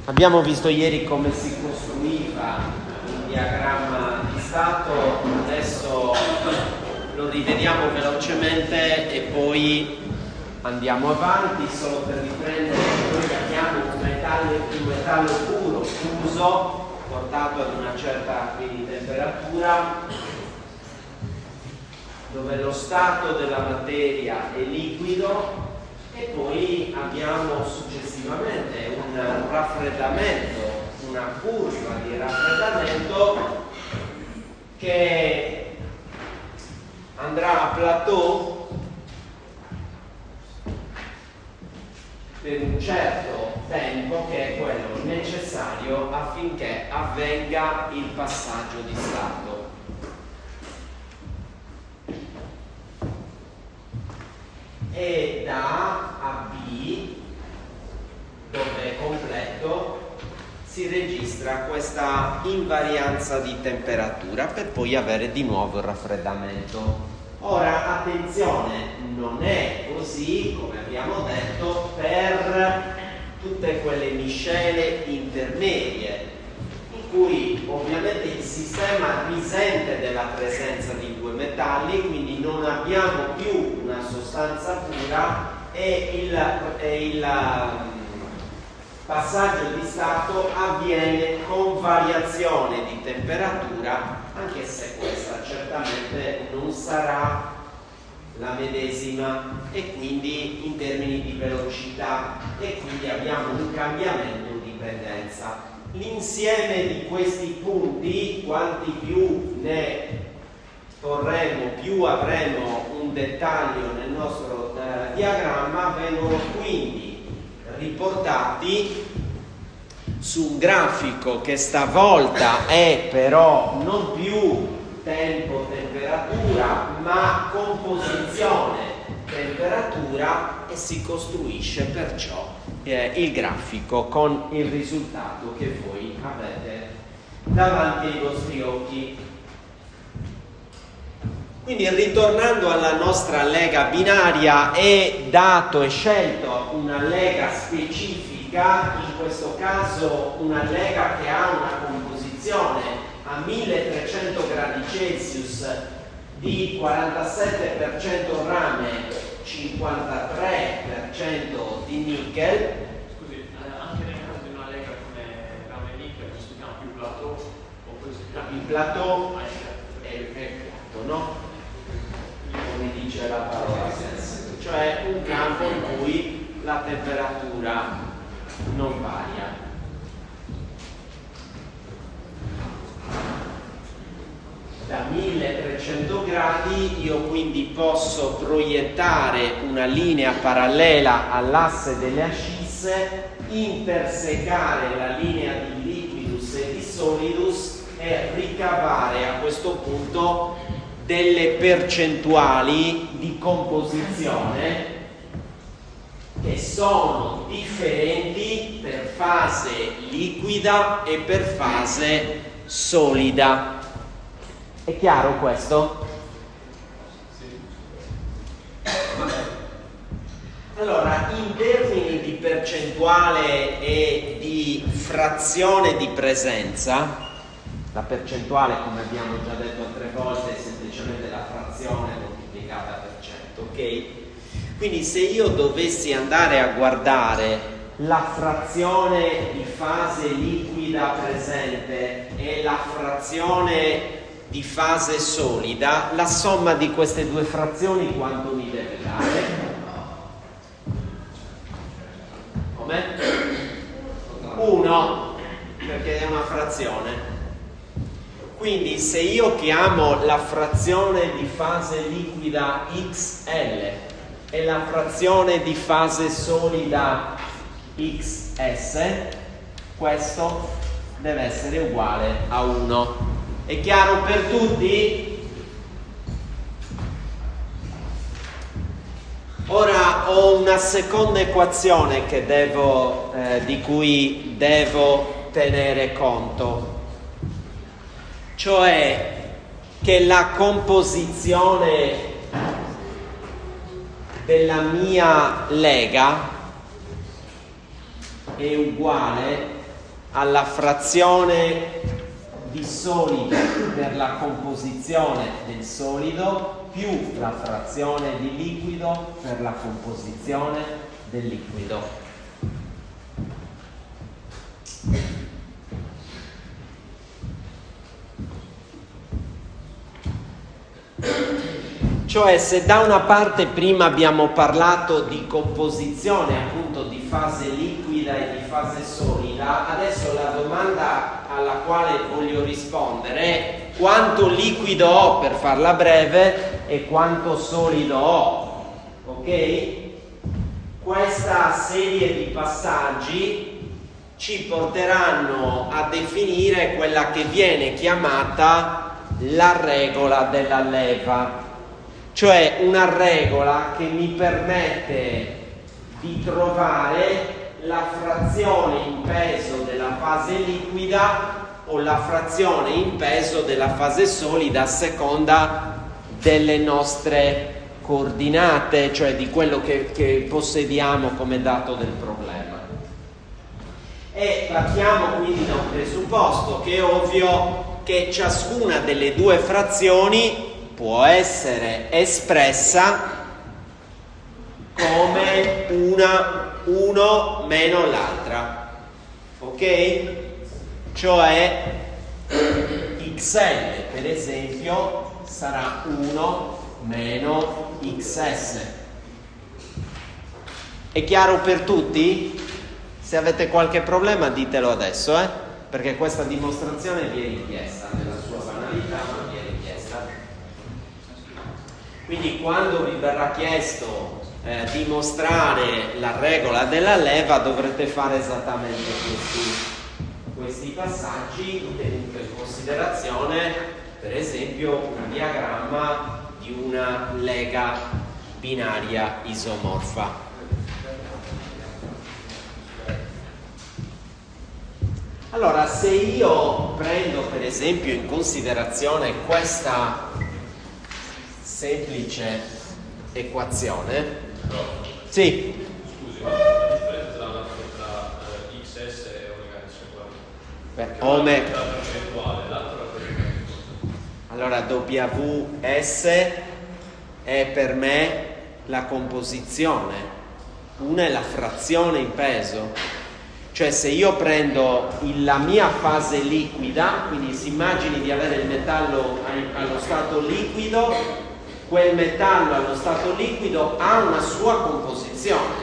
Abbiamo visto ieri come si costruiva un diagramma di stato, adesso lo rivediamo velocemente e poi andiamo avanti. Solo per riprendere, noi abbiamo un metallo puro fuso, portato ad una certa quindi temperatura, dove lo stato della materia è liquido, e poi abbiamo successivamente un raffreddamento, una curva di raffreddamento che andrà a plateau per un certo tempo, che è quello necessario affinché avvenga il passaggio di stato. E da A a B, dove è completo, si registra questa invarianza di temperatura per poi avere di nuovo il raffreddamento. Ora, attenzione, non è così, come abbiamo detto, per tutte quelle miscele intermedie, in cui ovviamente il sistema risente della presenza di due metalli, quindi non abbiamo più una sostanza pura e il passaggio di stato avviene con variazione di temperatura, anche se questa certamente non sarà la medesima, e quindi in termini di velocità, e quindi abbiamo un cambiamento di pendenza. L'insieme di questi punti, quanti più ne porremo, più avremo un dettaglio nel nostro diagramma, vengono quindi riportati su un grafico che stavolta è però non più tempo-temperatura, ma composizione-temperatura, e si costruisce perciò il grafico con il risultato che voi avete davanti ai vostri occhi. Quindi, ritornando alla nostra lega binaria, è dato e scelto una lega specifica, in questo caso una lega che ha una composizione a 1300 gradi Celsius di 47% rame, 53% di nickel. Scusi, anche nel caso di una lega come rame nickel, si chiama più plateau, o poi si chiama Il plateau è piatto, no? Come dice la parola stessa, cioè un campo in cui la temperatura non varia. Da 1300 gradi io quindi posso proiettare una linea parallela all'asse delle ascisse, intersecare la linea di liquidus e di solidus e ricavare a questo punto delle percentuali di composizione che sono differenti per fase liquida e per fase solida. È chiaro questo? Allora, in termini di percentuale e di frazione di presenza, la percentuale, come abbiamo già detto altre volte, è semplicemente la frazione moltiplicata per 100, ok? Quindi se io dovessi andare a guardare la frazione di fase liquida presente e la frazione di fase solida, la somma di queste due frazioni quanto mi deve dare? Come? 1, perché è una frazione. Quindi se io chiamo la frazione di fase liquida XL e la frazione di fase solida XS, questo deve essere uguale a 1. È chiaro per tutti? Ora ho una seconda equazione che di cui devo tenere conto, cioè che la composizione della mia lega è uguale alla frazione di solido per la composizione del solido più la frazione di liquido per la composizione del liquido. Cioè, se da una parte prima abbiamo parlato di composizione appunto di fase liquida e di fase solida, adesso la domanda alla quale voglio rispondere è: quanto liquido ho, per farla breve, e quanto solido ho? Ok? Questa serie di passaggi ci porteranno a definire quella che viene chiamata la regola della leva. Cioè una regola che mi permette di trovare la frazione in peso della fase liquida o la frazione in peso della fase solida a seconda delle nostre coordinate, cioè di quello che possediamo come dato del problema. E partiamo quindi da un presupposto che è ovvio che ciascuna delle due frazioni può essere espressa come uno meno l'altra, ok? Cioè XL per esempio sarà 1 meno XS. È chiaro per tutti? Se avete qualche problema ditelo adesso, perché questa dimostrazione vi è richiesta nella sua banalità, ma vi è richiesta. Quindi quando vi verrà chiesto dimostrare la regola della leva dovrete fare esattamente questi passaggi, tenuto in considerazione per esempio un diagramma di una lega binaria isomorfa. Allora, se io prendo per esempio in considerazione questa semplice equazione, sì. Scusi, ma la differenza tra XS e omega S qual è? Ome. La percentuale, l'altra percentuale. Allora WS è per me la composizione, una è la frazione in peso. Cioè se io prendo la mia fase liquida, quindi si immagini di avere il metallo allo stato liquido, quel metallo allo stato liquido ha una sua composizione,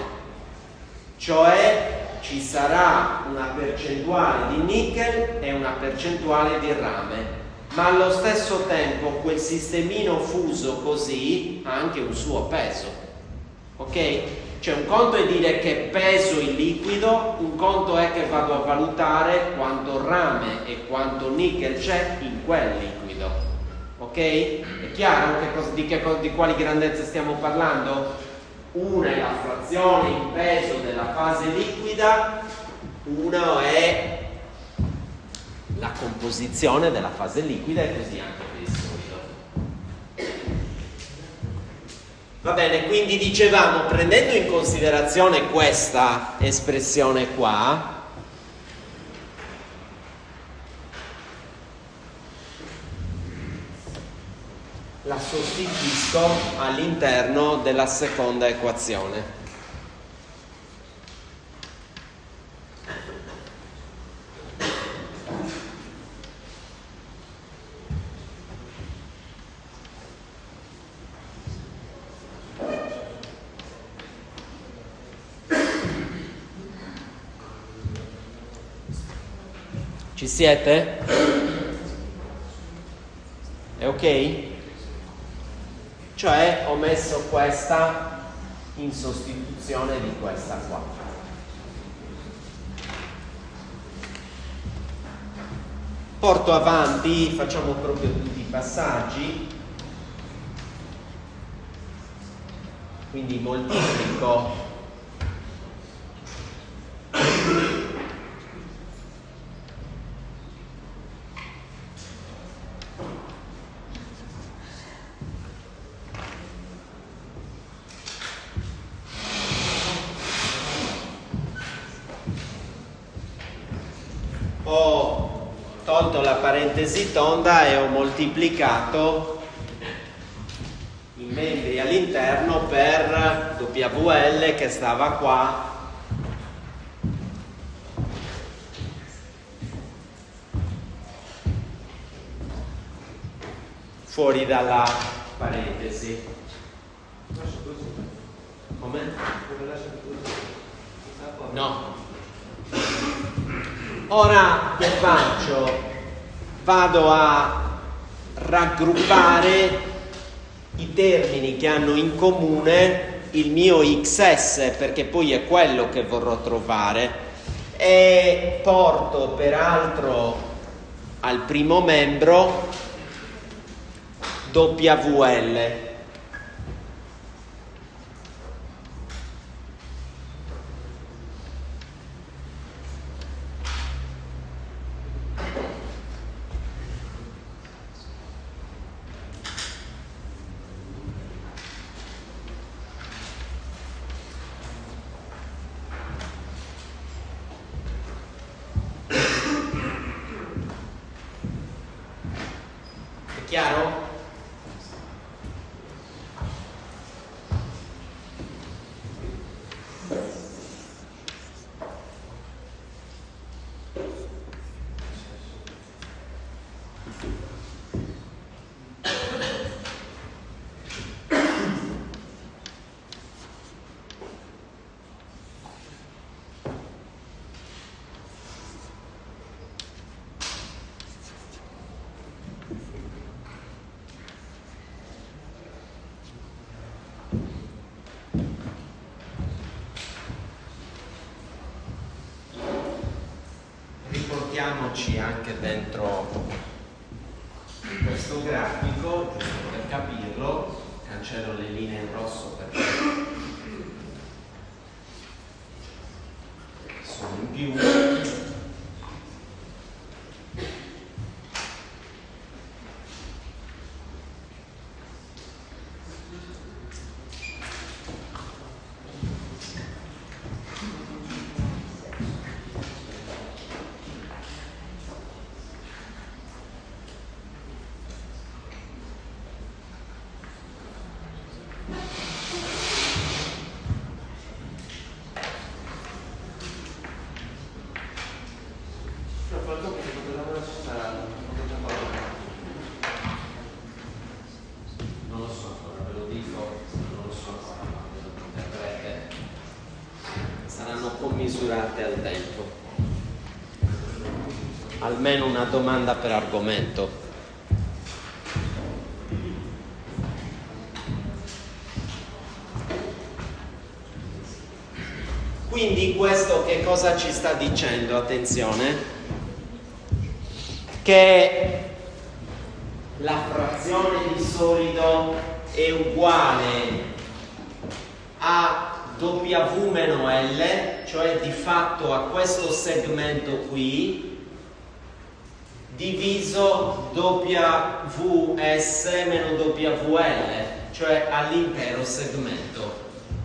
cioè ci sarà una percentuale di nickel e una percentuale di rame, ma allo stesso tempo quel sistemino fuso così ha anche un suo peso, ok? Cioè un conto è dire che peso il liquido, un conto è che vado a valutare quanto rame e quanto nickel c'è in quel liquido, ok? È chiaro di quali grandezze stiamo parlando? Una è la frazione in peso della fase liquida, una è la composizione della fase liquida e così anche per il solido. Va bene, quindi dicevamo, prendendo in considerazione questa espressione qua, la sostituisco all'interno della seconda equazione. Ci siete? È ok? Cioè ho messo questa in sostituzione di questa qua. Porto avanti, facciamo proprio tutti i passaggi. Quindi moltiplico tolto la parentesi tonda e ho moltiplicato i membri all'interno per WL che stava qua fuori dalla parentesi. Come? No. Ora che faccio? Vado a raggruppare i termini che hanno in comune il mio XS, perché poi è quello che vorrò trovare, e porto peraltro al primo membro WL. È chiaro? Riportiamoci anche dentro questo grafico, giusto per capirlo. Cancello le linee in rosso perché sono in più. Misurate al tempo, almeno una domanda per argomento. Quindi questo che cosa ci sta dicendo? Attenzione, che la frazione di solido è uguale a W meno L, cioè di fatto a questo segmento qui, diviso WS meno WL, cioè all'intero segmento.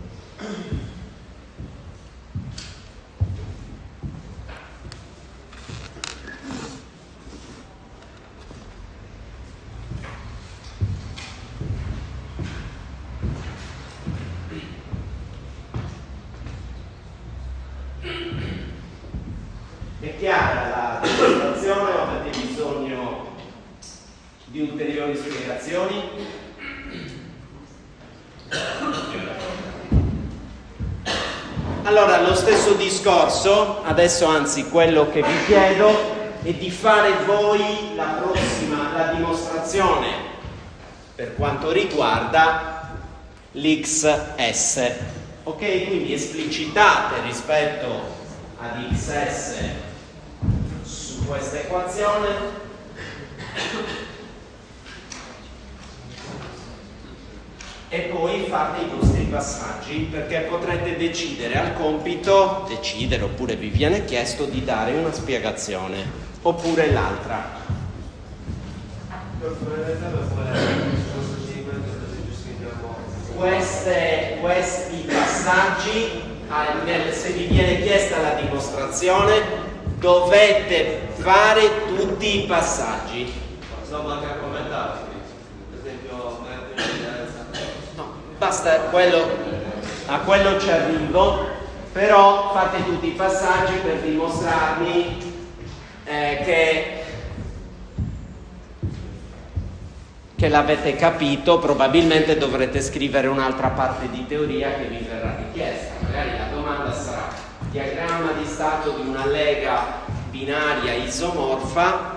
È chiara la dimostrazione o avete bisogno di ulteriori spiegazioni? Allora, lo stesso discorso, adesso anzi quello che vi chiedo è di fare voi la dimostrazione per quanto riguarda l'XS. Ok? Quindi esplicitate rispetto ad XS su questa equazione e poi fate i vostri passaggi, perché potrete decidere al compito, oppure vi viene chiesto di dare una spiegazione oppure l'altra. Questi passaggi, se vi viene chiesta la dimostrazione, dovete fare tutti i passaggi. No, manca a commentare, per esempio, No, basta, a quello ci arrivo, però fate tutti i passaggi per dimostrarmi che l'avete capito. Probabilmente dovrete scrivere un'altra parte di teoria che vi verrà richiesta. Magari la domanda sarà: diagramma di stato di una lega binaria isomorfa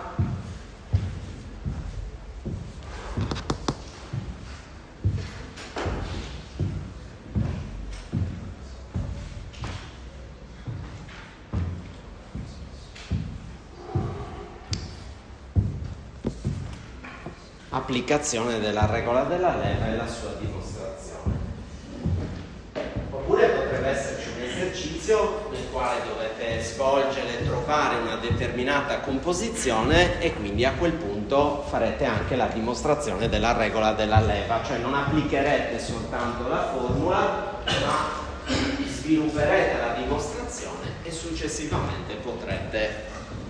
applicazione della regola della leva e la sua dimostrazione. Oppure potrebbe esserci un esercizio nel quale dovete svolgere e trovare una determinata composizione e quindi a quel punto farete anche la dimostrazione della regola della leva, cioè non applicherete soltanto la formula, ma svilupperete la dimostrazione e successivamente potrete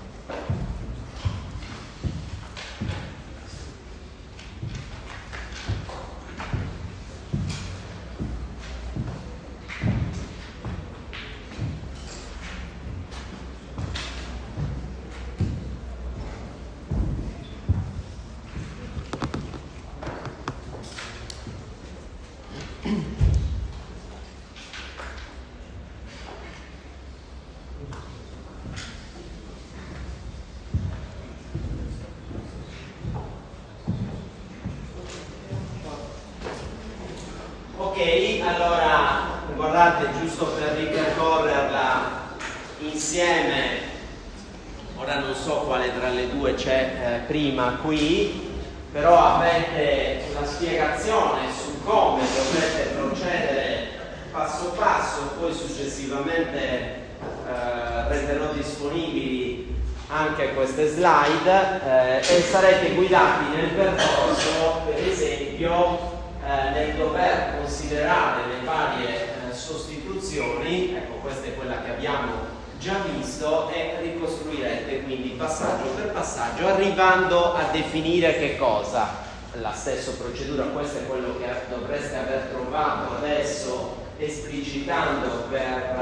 allora, guardate, giusto per ripercorrerla insieme, ora non so quale tra le due c'è prima qui, però avete la spiegazione su come dovete procedere passo passo, poi successivamente renderò disponibili anche queste slide e sarete guidati nel percorso, per esempio, nel dover considerare le varie sostituzioni. Ecco, questa è quella che abbiamo già visto, e ricostruirete quindi passaggio per passaggio, arrivando a definire che cosa? La stessa procedura. Questo è quello che dovreste aver trovato adesso esplicitando per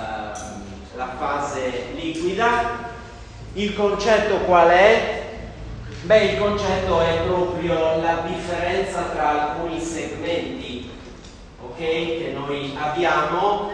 la fase liquida. Il concetto qual è? Beh, il concetto è proprio la differenza tra alcuni segmenti, ok, che noi abbiamo,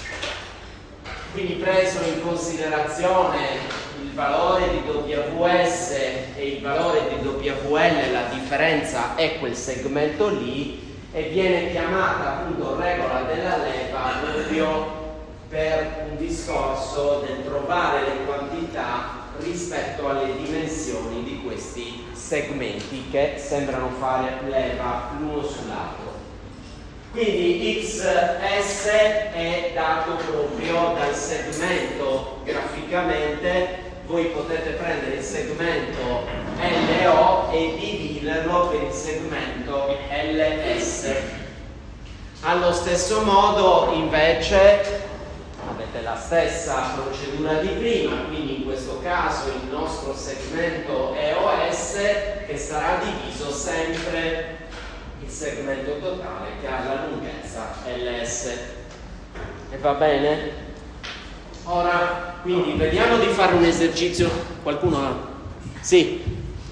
quindi preso in considerazione il valore di WS e il valore di WL, la differenza è quel segmento lì, e viene chiamata appunto regola della leva proprio per un discorso del trovare le quantità rispetto alle dimensioni di questi segmenti che sembrano fare leva l'uno sull'altro. Quindi XS è dato proprio dal segmento graficamente. Voi potete prendere il segmento LO e dividerlo per il segmento LS. Allo stesso modo invece avete la stessa procedura di prima, quindi in questo caso il nostro segmento EOS, che sarà diviso sempre il segmento totale che ha la lunghezza LS. E va bene? Ora, quindi vediamo di fare un esercizio. Qualcuno ha? Sì?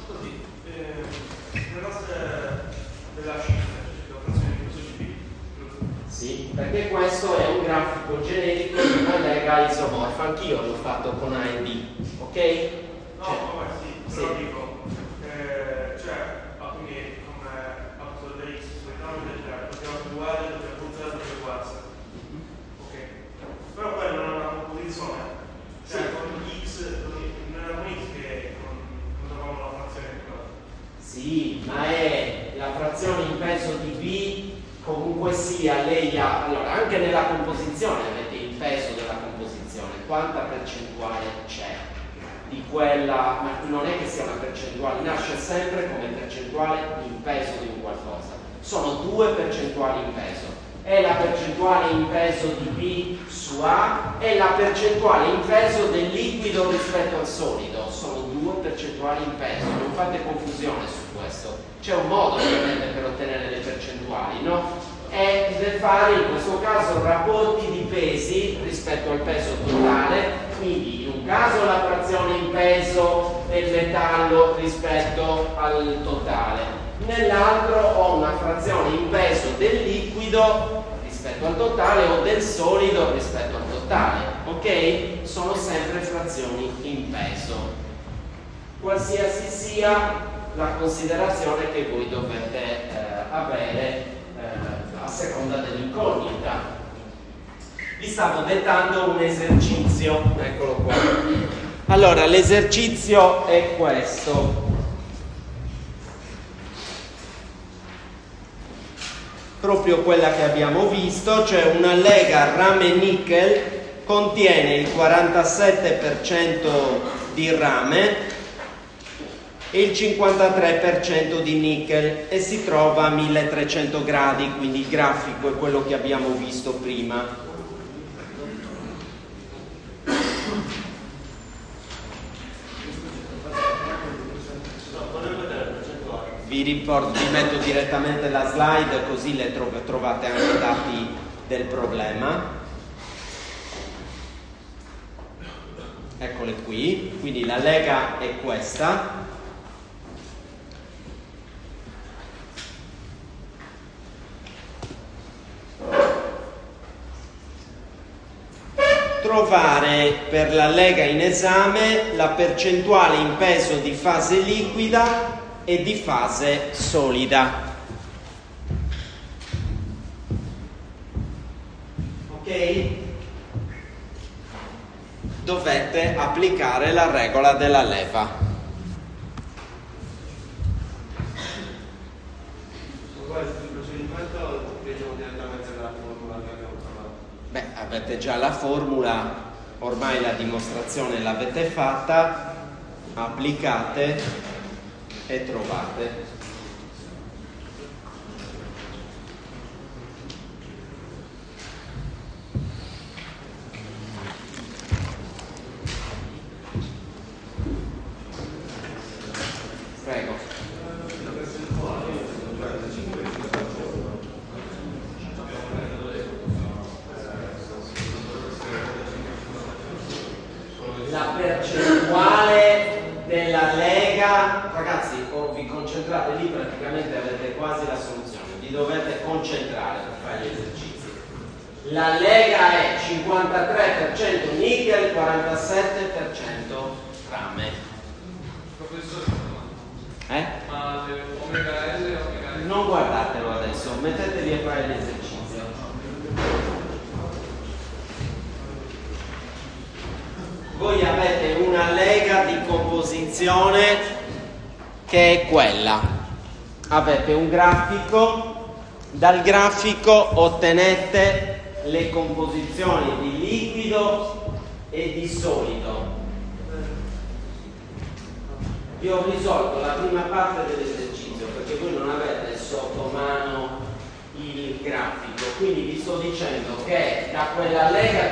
Sì, perché questo è un grafico generico di una lega isomorfa. Anch'io l'ho fatto con A e B, ok? No, come sì, però dico, quindi come fatto da X, dobbiamo uguale, dobbiamo funzionare, dobbiamo uguale. Ok. Però poi non è una composizione, cioè con X, non era con X che non trovavamo la frazione. Sì, ma è la frazione in peso di B. Comunque sia, lei ha, allora anche nella composizione avete il peso della composizione, quanta percentuale c'è di quella, ma non è che sia una percentuale, nasce sempre come percentuale in peso di un qualcosa, sono due percentuali in peso, è la percentuale in peso di B su A e la percentuale in peso del liquido rispetto al solido, sono due percentuali percentuali in peso, non fate confusione su questo. C'è un modo ovviamente per ottenere le percentuali, no? È di fare in questo caso rapporti di pesi rispetto al peso totale, quindi in un caso la frazione in peso del metallo rispetto al totale, nell'altro ho una frazione in peso del liquido rispetto al totale o del solido rispetto al totale, ok? Sono sempre frazioni in peso. Qualsiasi sia la considerazione che voi dovete avere a seconda dell'incognita. Vi stavo dettando un esercizio, eccolo qua. Allora, l'esercizio è questo. Proprio quella che abbiamo visto, cioè una lega rame nickel contiene il 47% di rame e il 53% di nickel e si trova a 1300 gradi, quindi il grafico è quello che abbiamo visto prima. Vi metto direttamente la slide così le trovate anche i dati del problema. Eccole qui, quindi la lega è questa. Trovare per la lega in esame la percentuale in peso di fase liquida e di fase solida. Ok? Dovete applicare la regola della leva. Questo procedimento vediamo direttamente la formula che abbiamo trovato. Beh, avete già la formula, ormai la dimostrazione l'avete fatta, applicate e trovate. Prego. La percentuale della lega, ragazzi, vi concentrate lì, praticamente avete quasi la soluzione, vi dovete concentrare per fare gli esercizi. La lega è 53% nickel, 47% rame. Professore, Ma omega L e omega L? non guardatelo adesso, mettetevi a fare l'esercizio. Voi avete una lega di composizione che è quella. Avete un grafico, dal grafico ottenete le composizioni di liquido e di solido. Vi ho risolto la prima parte dell'esercizio perché voi non avete sotto mano il grafico, quindi vi sto dicendo che da quella lega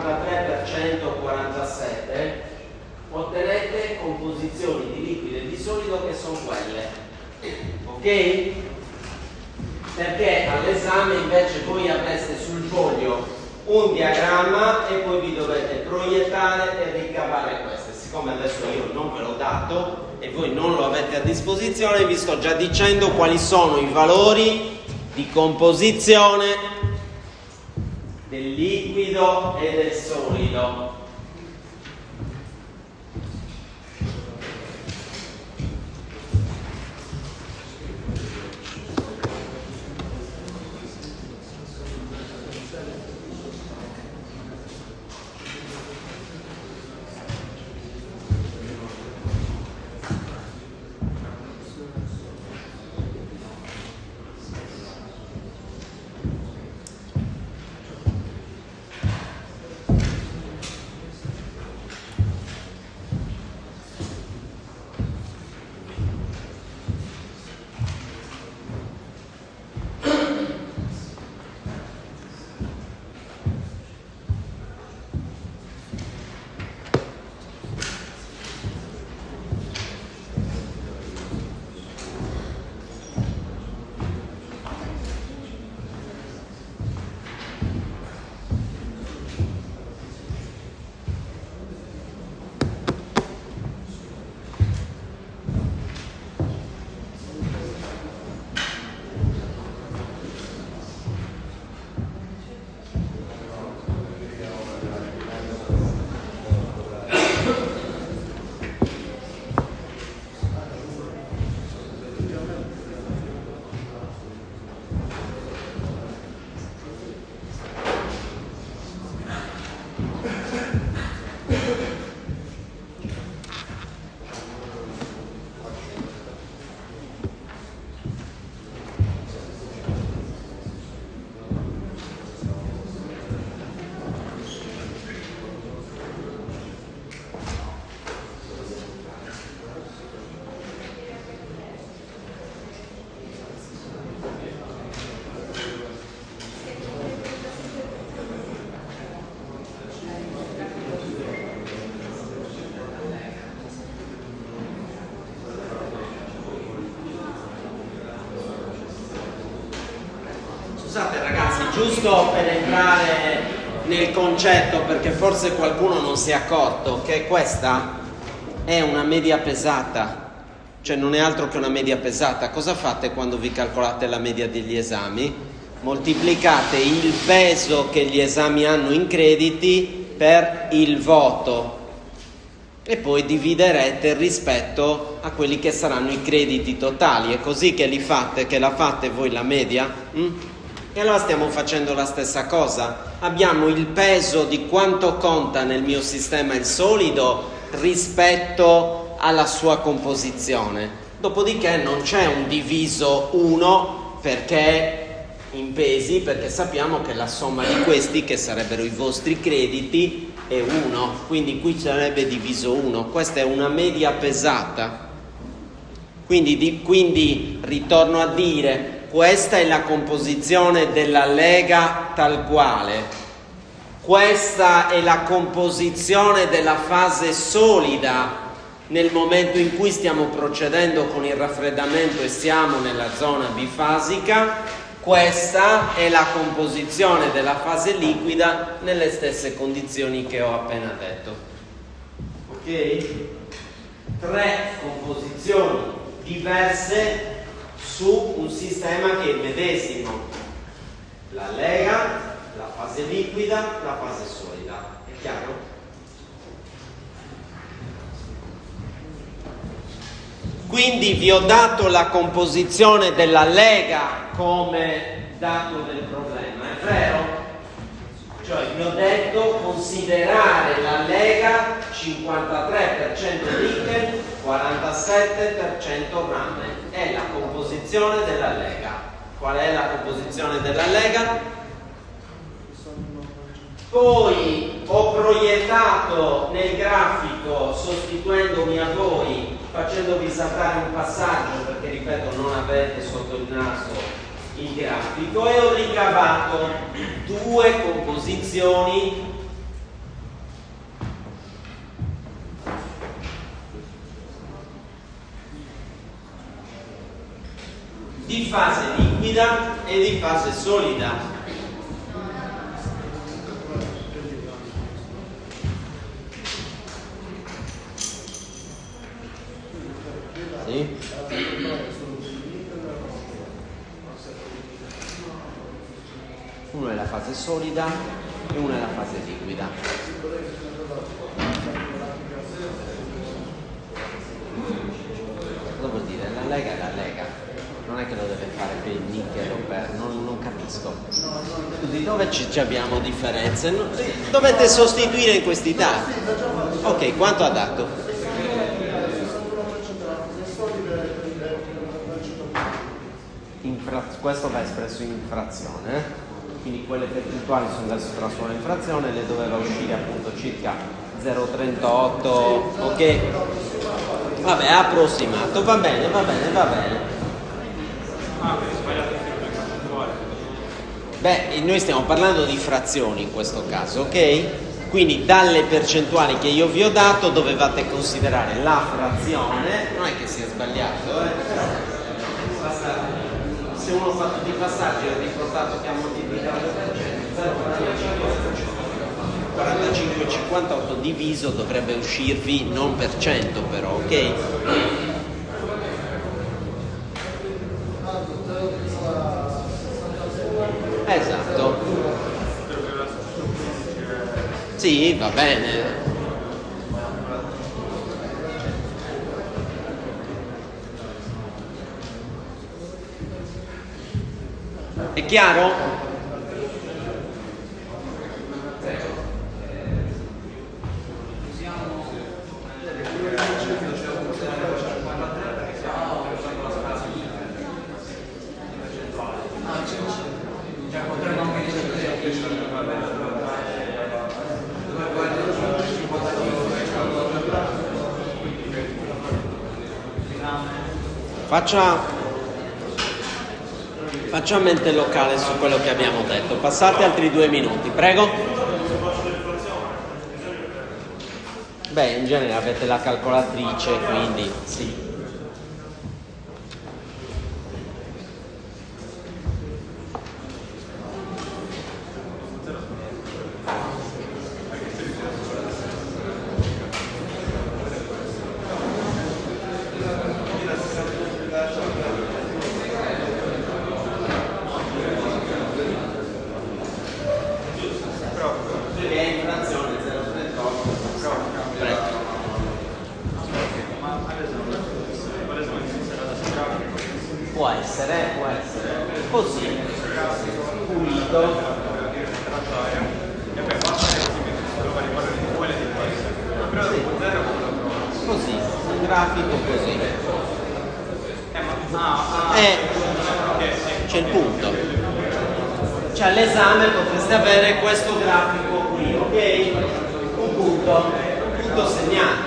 53%-47 ottenete composizioni di liquido e di solido che sono quelle, ok? Perché all'esame invece voi avreste sul foglio un diagramma e poi vi dovete proiettare e ricavare queste. Siccome adesso io non ve l'ho dato e voi non lo avete a disposizione, vi sto già dicendo quali sono i valori di composizione del liquido e del solido. Scusate ragazzi, giusto per entrare nel concetto, perché forse qualcuno non si è accorto che questa è una media pesata, cioè non è altro che una media pesata. Cosa fate quando vi calcolate la media degli esami? Moltiplicate il peso che gli esami hanno in crediti per il voto e poi dividerete rispetto a quelli che saranno i crediti totali. È così che la fate voi la media? E allora stiamo facendo la stessa cosa. Abbiamo il peso di quanto conta nel mio sistema il solido rispetto alla sua composizione. Dopodiché non c'è un diviso 1 perché in pesi, perché sappiamo che la somma di questi, che sarebbero i vostri crediti, è 1. Quindi qui sarebbe diviso 1. Questa è una media pesata. Quindi ritorno a dire, questa è la composizione della lega tal quale, questa è la composizione della fase solida nel momento in cui stiamo procedendo con il raffreddamento e siamo nella zona bifasica, questa è la composizione della fase liquida nelle stesse condizioni che ho appena detto. Ok? 3 composizioni diverse su un sistema che è il medesimo: la lega, la fase liquida, la fase solida. È chiaro? Quindi vi ho dato la composizione della lega come dato del problema, è vero? Cioè vi ho detto considerare la lega 53% nickel, 47% rame. È la composizione della lega. Qual è la composizione della lega? Poi ho proiettato nel grafico, sostituendomi a voi, facendovi saltare un passaggio perché, ripeto, non avete sotto il naso il grafico, e ho ricavato 2 composizioni di fase liquida e di fase solida. Sì? Uno è la fase solida e uno è la fase liquida. Cosa vuol dire? La lega è la lega. Non è che lo deve fare per il nickel o per... non capisco. Scusi, dove ci abbiamo differenze? Dovete sostituire in questi dati. Ok, quanto ha dato? Questo va espresso in frazione, quindi quelle percentuali sono adesso trasformate in frazione, le doveva uscire appunto circa 0,38, ok? Vabbè, approssimato, va bene. Beh, noi stiamo parlando di frazioni in questo caso, ok? Quindi dalle percentuali che io vi ho dato dovevate considerare la frazione, non è che sia sbagliato, però basta. Se uno fa tutti i passaggi e ha riportato che ha moltiplicato per 45,58 diviso dovrebbe uscirvi non per 100 però, ok? Esatto. Sì, va bene. È chiaro? Faccia mente locale su quello che abbiamo detto. Passate altri 2 minuti, prego. Beh, in genere avete la calcolatrice, quindi sì. Può essere così pulito. Così, un grafico così. C'è il punto. Cioè all'esame potreste avere questo grafico qui, ok? Un punto segnato.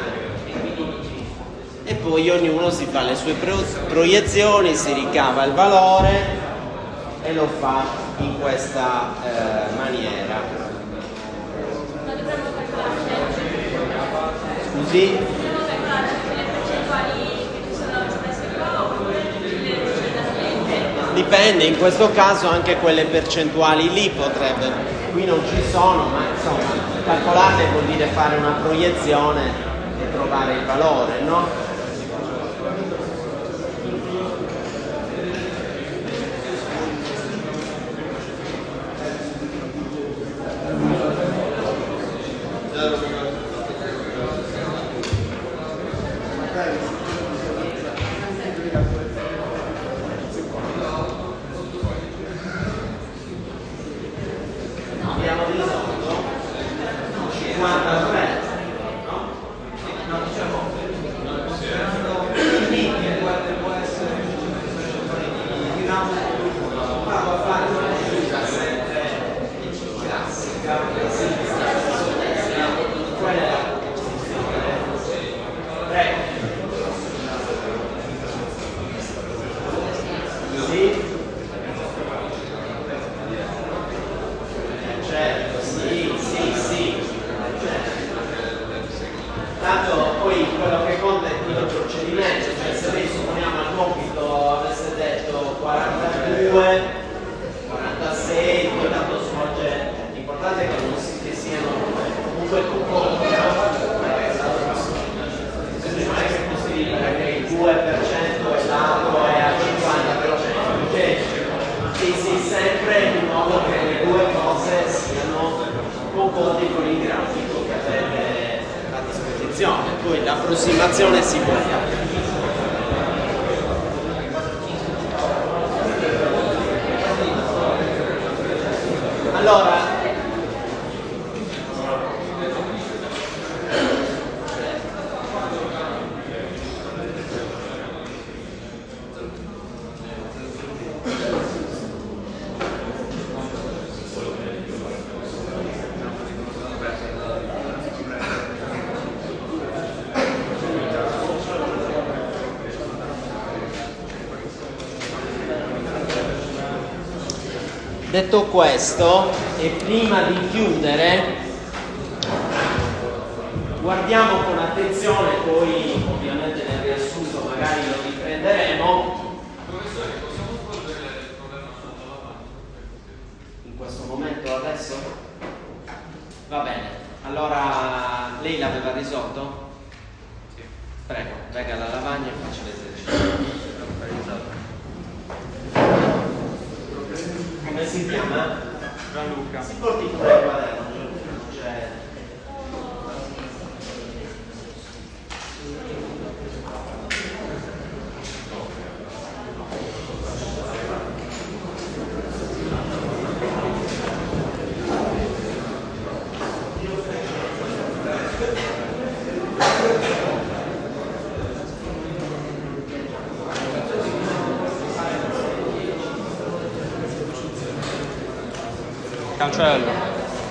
E poi ognuno si fa le sue proiezioni, si ricava il valore e lo fa in questa maniera. Ma dovremmo calcolare Scusi? dovremmo calcolare le percentuali che ci sono espresse qua oppure le precedenti? Dipende, in questo caso anche quelle percentuali lì potrebbero, qui non ci sono, ma insomma calcolate vuol dire fare una proiezione e trovare il valore, no? Abbiamo risolto 53, no? No, diciamo, quindi può essere vado a fare una scelta sempre classica, qual è la prego. Sì? Certo, sì. Tanto poi quello che conta è il procedimento, cioè se lei supponiamo al compito avesse detto 42, 46, poi tanto svolge, l'importante è che siano comunque concordi, quindi non è che è possibile che il 2% è dato e al 50%, cioè sì, sempre in modo che le due cose siano concordi con il grafico che avete a disposizione, poi l'approssimazione si può fare. Allora, detto questo, e prima di chiudere, guardiamo con attenzione, poi ovviamente nel riassunto magari lo riprenderemo. Professore, possiamo svolgere il problema sotto la mano? In questo momento adesso? Va bene, allora lei l'aveva risolto? Sì. Prego, venga alla lavagna e faccia l'esercizio. Come si chiama? Gianluca. Si porti pure il quaderno, non c'è. Cancello.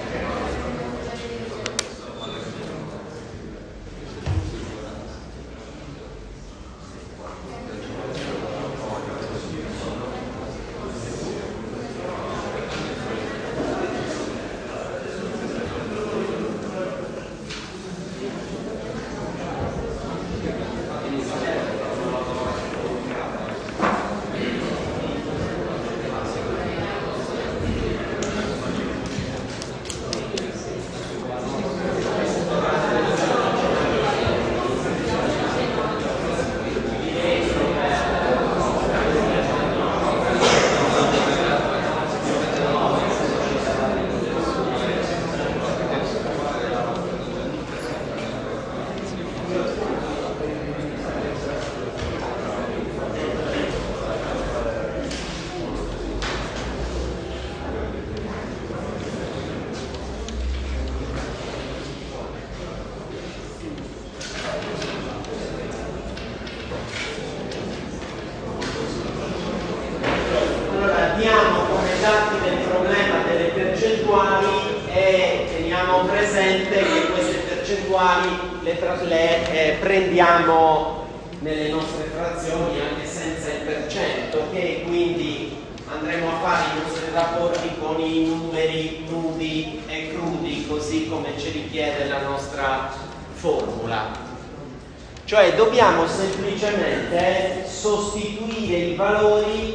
Prendiamo nelle nostre frazioni anche senza il percento, che quindi andremo a fare i nostri rapporti con i numeri nudi e crudi, così come ci richiede la nostra formula. Cioè dobbiamo semplicemente sostituire i valori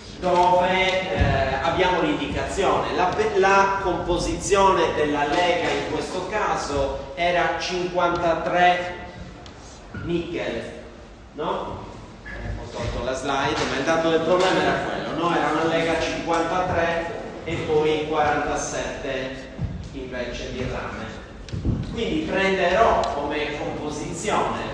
dove abbiamo l'indicazione. La composizione della lega in questo caso era 53 nickel, no? Ho tolto la slide, ma il dato del problema era quello, no? Era una lega 53 e poi 47 invece di rame. Quindi prenderò come composizione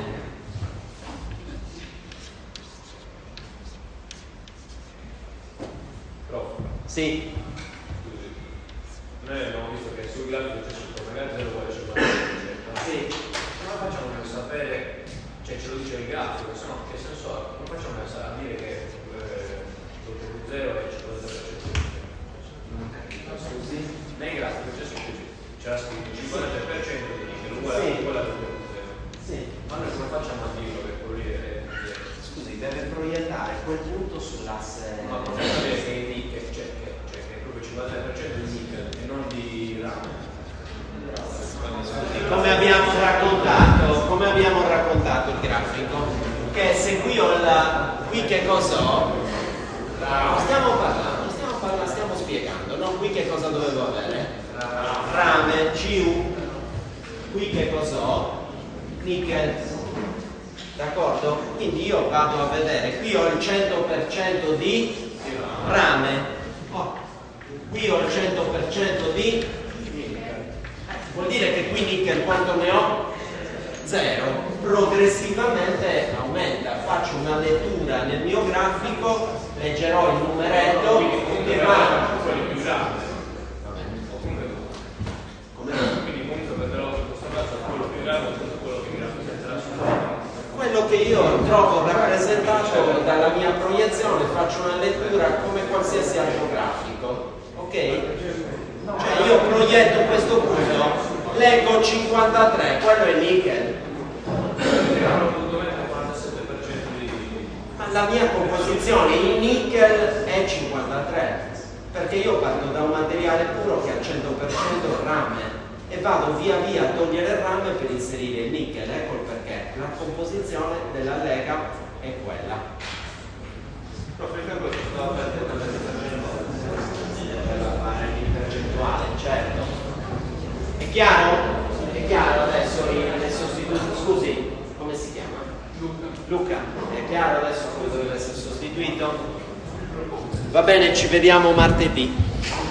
sì. Noi abbiamo visto che sul grafico c'è scritto magari 0,50%. Sì. Come facciamo a sapere, cioè ce lo dice il grafico, se no che senso ha? Come facciamo a dire che lo 0 è 50%? Scusi? Nel grafico c'era scritto 53% di nickel uguale a quella del 0. Sì. Ma noi come facciamo a dirlo che quello lì è... Scusi, deve proiettare quel punto sull'asse. Ma non è che è nickel, cioè che è proprio 53% di nickel e non di rame. Come abbiamo raccontato il grafico, che se qui ho qui che cosa ho? Stiamo spiegando, no? Qui che cosa dovevo avere? Rame, Cu, qui che cosa ho? Nickel, d'accordo? Quindi io vado a vedere, qui ho il 100% di rame, qui ho il 100% di vuol dire che qui nickel quanto ne ho? 0. Progressivamente aumenta. Faccio una lettura nel mio grafico, leggerò il numeretto e vado. Quelli più grandi. Quindi comunque prenderò in questo caso quello più grande e quello più grande. Quello che io trovo rappresentato dalla mia proiezione, faccio una lettura come qualsiasi altro grafico. Ok? Cioè io proietto questo punto, leggo 53, quello è nickel. Ma la mia composizione in nickel è 53, perché io parto da un materiale puro che ha 100% rame e vado via via a togliere il rame per inserire il nickel. Ecco il perché. La composizione della lega è quella. Certo. È chiaro? È chiaro adesso il sostituto? Scusi, come si chiama? Luca. È chiaro adesso come dovrebbe essere sostituito? Va bene, ci vediamo martedì.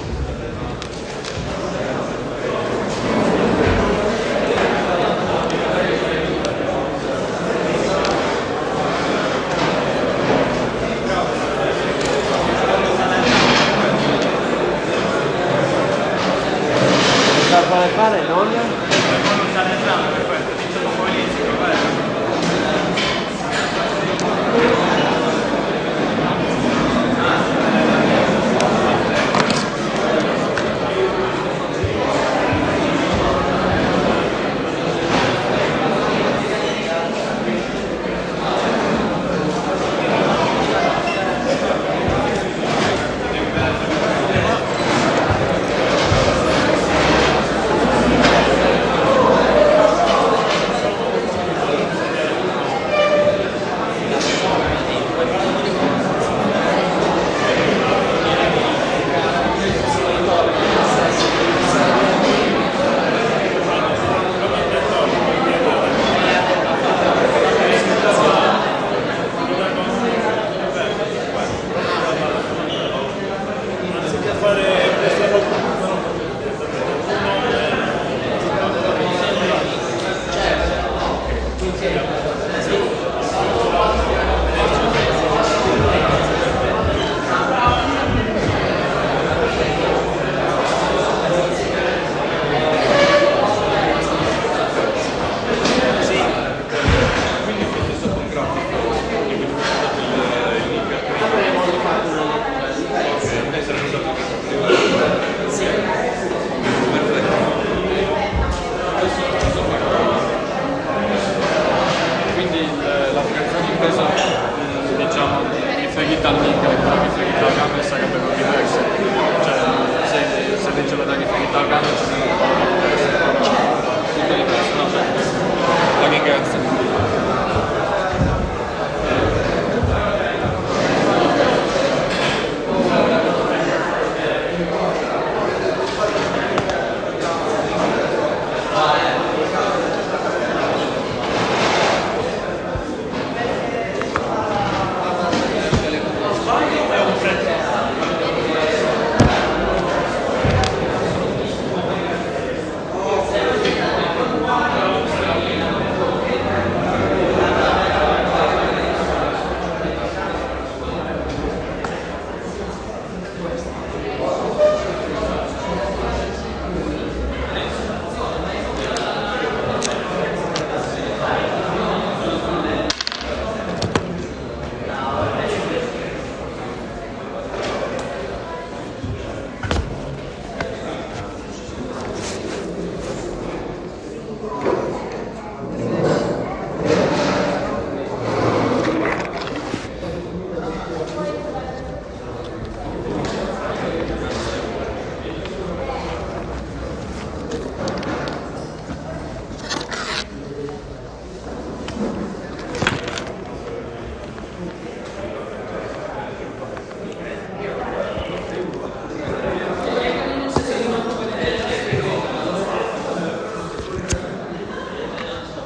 Vuole fare non? Non sta entrando per questo, diciamo politico, vai. digitalmente le parametre di tabella